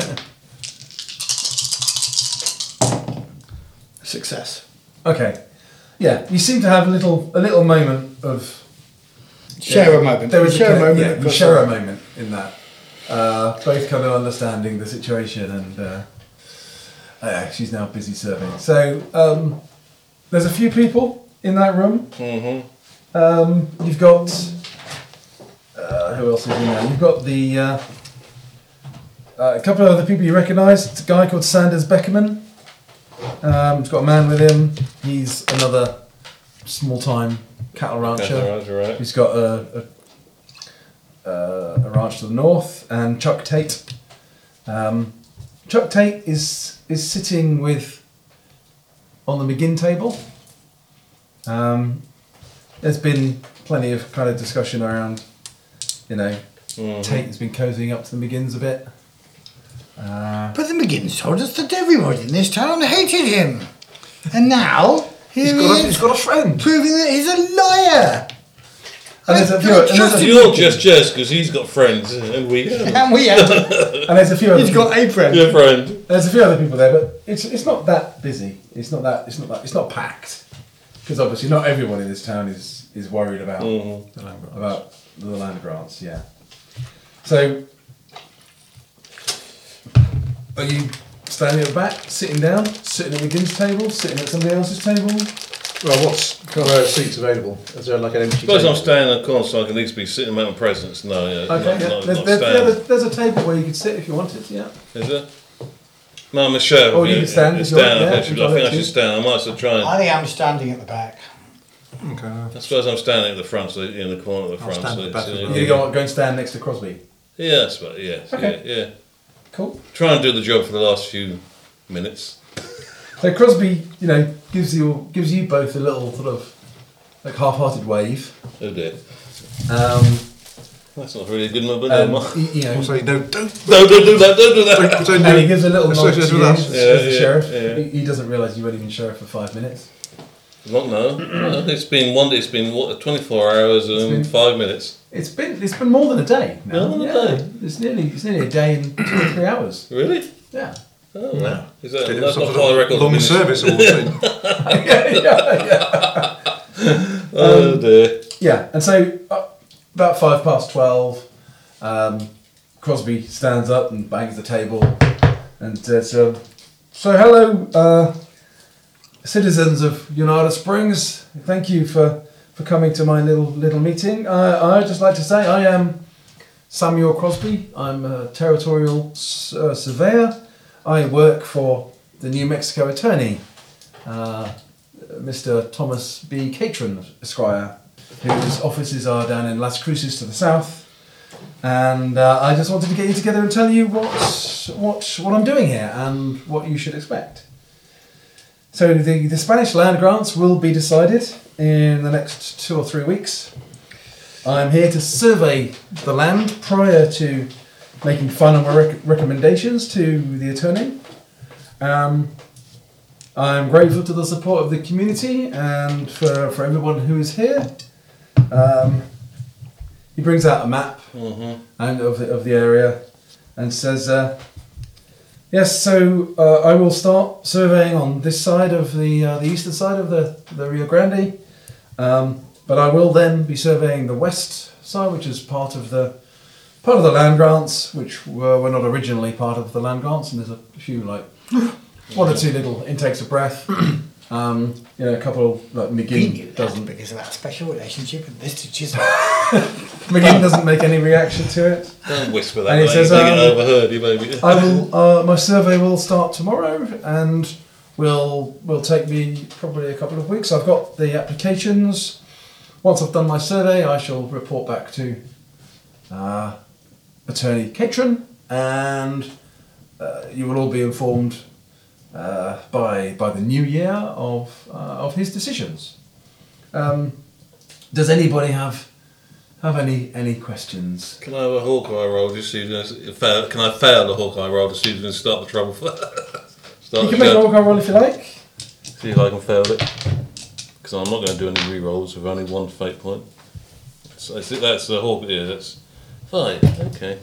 Success. Okay. Yeah, you seem to have a little a little moment of Share yeah, a moment. There was share a, a moment. Yeah, of you course. share a moment in that. Uh, both kind of understanding the situation, and uh, oh yeah, she's now busy serving. So um, there's a few people in that room. Mm-hmm. Um, you've got uh, who else is in there? You've got the uh, uh, a couple of other people you recognise. It's a guy called Sanders Beckerman. Um, he's got a man with him. He's another small-time cattle rancher. Right, right. He's got a, a, uh, a ranch to the north, and Chuck Tate. Um, Chuck Tate is is sitting with on the McGinn table. Um, there's been plenty of kind of discussion around, you know, Mhm. Tate has been cozying up to the McGinns a bit. Uh, But the McGinns told us that everybody in this town hated him. And now, here He's he got, a, is, he's got a friend. proving that he's a liar. and there's a I- few, I and there's a trusted few, You're just jealous because he's got friends and we haven't. And we have. and there's a few other He's got a friend. Your friend. There's a few other people there, but it's it's not that busy. It's not that it's not that it's not packed, because obviously not everyone in this town is is worried about Mhm. The land grants. about the land grants. Yeah. So, are you standing at the back, sitting down, sitting at McGinn's table, sitting at somebody else's table? Well, what's where are seats available? Is there like an empty Suppose table? I'm standing in the corner so I can at least be sitting in my own presence. No, yeah. Okay. not, yeah. not, there's, not there's, stand. yeah, there's, there's a table where you could sit if you wanted. Yeah. Is there? No, I'm a show. Oh, you can stand if It's you down. want, yeah, I, should, if I think I you should stand. I might as well try I and. think I'm standing at the back. Okay. no. I suppose I'm standing at the front, so in the corner at the I'll front. stand So at the back it's, as uh, well. You go go and stand next to Crosby. Yeah, that's about yes. Okay. Yeah, yeah. Cool. Try and do the job for the last few minutes. So Crosby, you know, gives you gives you both a little sort of like half-hearted wave. Oh dear. Um, That's not really a good enough, but never and mind. he, you know, Also, no, don't. No, don't do that, don't do that. Don't, don't and he do gives a little nod to associated you with as, us. as Yeah, the yeah, sheriff. yeah. He, he doesn't realise you've only been sheriff for five minutes. Not no. no. It's been one. It's been what, twenty-four hours and been- five minutes. It's been it's been more than a day now. More than a yeah. day? It's nearly it's nearly a day and two or three hours. Really? Yeah. Oh, wow. Is that Did that's some not sort quite a of record? long finish. service or thing. yeah, yeah, yeah. Oh dear. Yeah, and so uh, about five past twelve, um, Crosby stands up and bangs the table and says, uh, "So hello, uh, citizens of United Springs. Thank you for, for coming to my little little meeting. I I'd just like to say I am Samuel Crosby. I'm a territorial s- uh, surveyor. I work for the New Mexico attorney, uh, Mister Thomas B. Catron, Esquire, whose offices are down in Las Cruces to the south. And uh, I just wanted to get you together and tell you what's, what, what I'm doing here and what you should expect. So the, the Spanish land grants will be decided in the next two or three weeks. I'm here to survey the land prior to making final rec- recommendations to the attorney. Um, I'm grateful to the support of the community and for, for everyone who is here. Um, he brings out a map Mm-hmm. and of the, of the area and says, uh, yes, so uh, I will start surveying on this side of the uh, the eastern side of the, the Rio Grande, um, but I will then be surveying the west side, which is part of the part of the land grants, which were, were not originally part of the land grants, and there's a few like one or two little intakes of breath. Um, you know, a couple like He knew McGinn that doesn't because of that special relationship with Mister Chisholm. McGinn doesn't make any reaction to it. Don't whisper that. And he mate. says, You get um, overheard, you maybe. I will. Uh, my survey will start tomorrow, and will will take me probably a couple of weeks. I've got the applications. Once I've done my survey, I shall report back to uh, Attorney Catron, and uh, you will all be informed uh, by by the new year of uh, of his decisions. Um, does anybody have have any any questions? Can I have a Hawkeye roll just so you know, fail, can I fail the Hawkeye roll to see if you can start the trouble? start You can make a Hawkeye roll if you like. See if I can fail it. Because I'm not going to do any re-rolls with only one fate point. So I think that's the Hawkeye. Yeah, that's fine. Okay.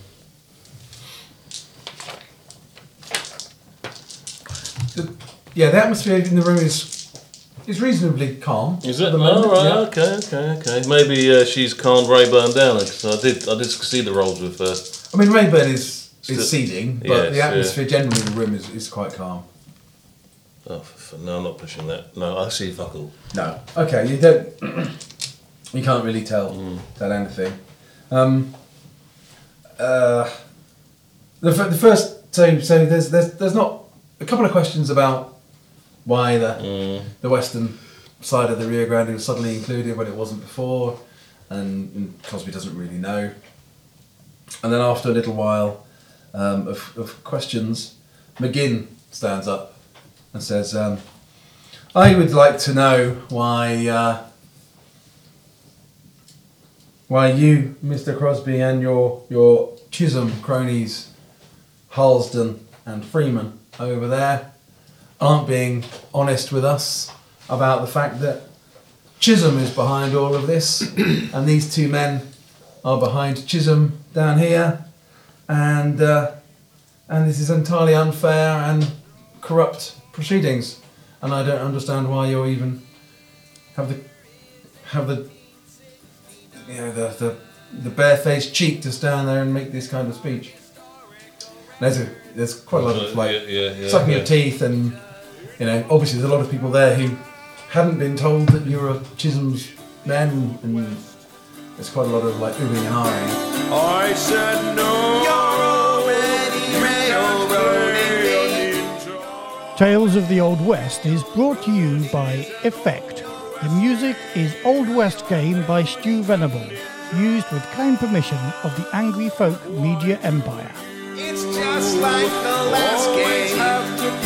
The, yeah, the atmosphere in the room is is reasonably calm. Is at it? the Oh, moment, right. yeah. Okay. Okay. Okay. Maybe uh, she's calmed Rayburn down because I did. I did see the rolls with her. I mean, Rayburn is Still- is seething, but yes, the yeah. atmosphere generally in the room is, is quite calm. Oh, for, for, no, I'm not pushing that. No, I see fuck all. No. Okay, you don't. You can't really tell Mm. tell anything. Um, uh, the f- the first so so there's there's there's not a couple of questions about why the Mm. the western side of the Rio Grande was suddenly included when it wasn't before, and, and Cosby doesn't really know. And then after a little while um, of, of questions, McGinn stands up and says, um, I would like to know why uh, why you, Mister Crosby, and your your Chisholm cronies, Halsden and Freeman over there, aren't being honest with us about the fact that Chisholm is behind all of this, and these two men are behind Chisholm down here, and uh, and this is entirely unfair and corrupt proceedings, and I don't understand why you even have the have the you know the the, the barefaced cheek to stand there and make this kind of speech. There's a there's quite a lot of like Yeah, yeah, yeah, sucking yeah. your teeth, and you know obviously there's a lot of people there who hadn't been told that you were Chisholm's men, and there's quite a lot of like oohing and ahhing. I said no. You're already railroading me. Tales of the Old West is brought to you by Effect. The music is Old West Game by Stu Venable, used with kind permission of the Angry Folk Media Empire. It's just like the last Always game. have to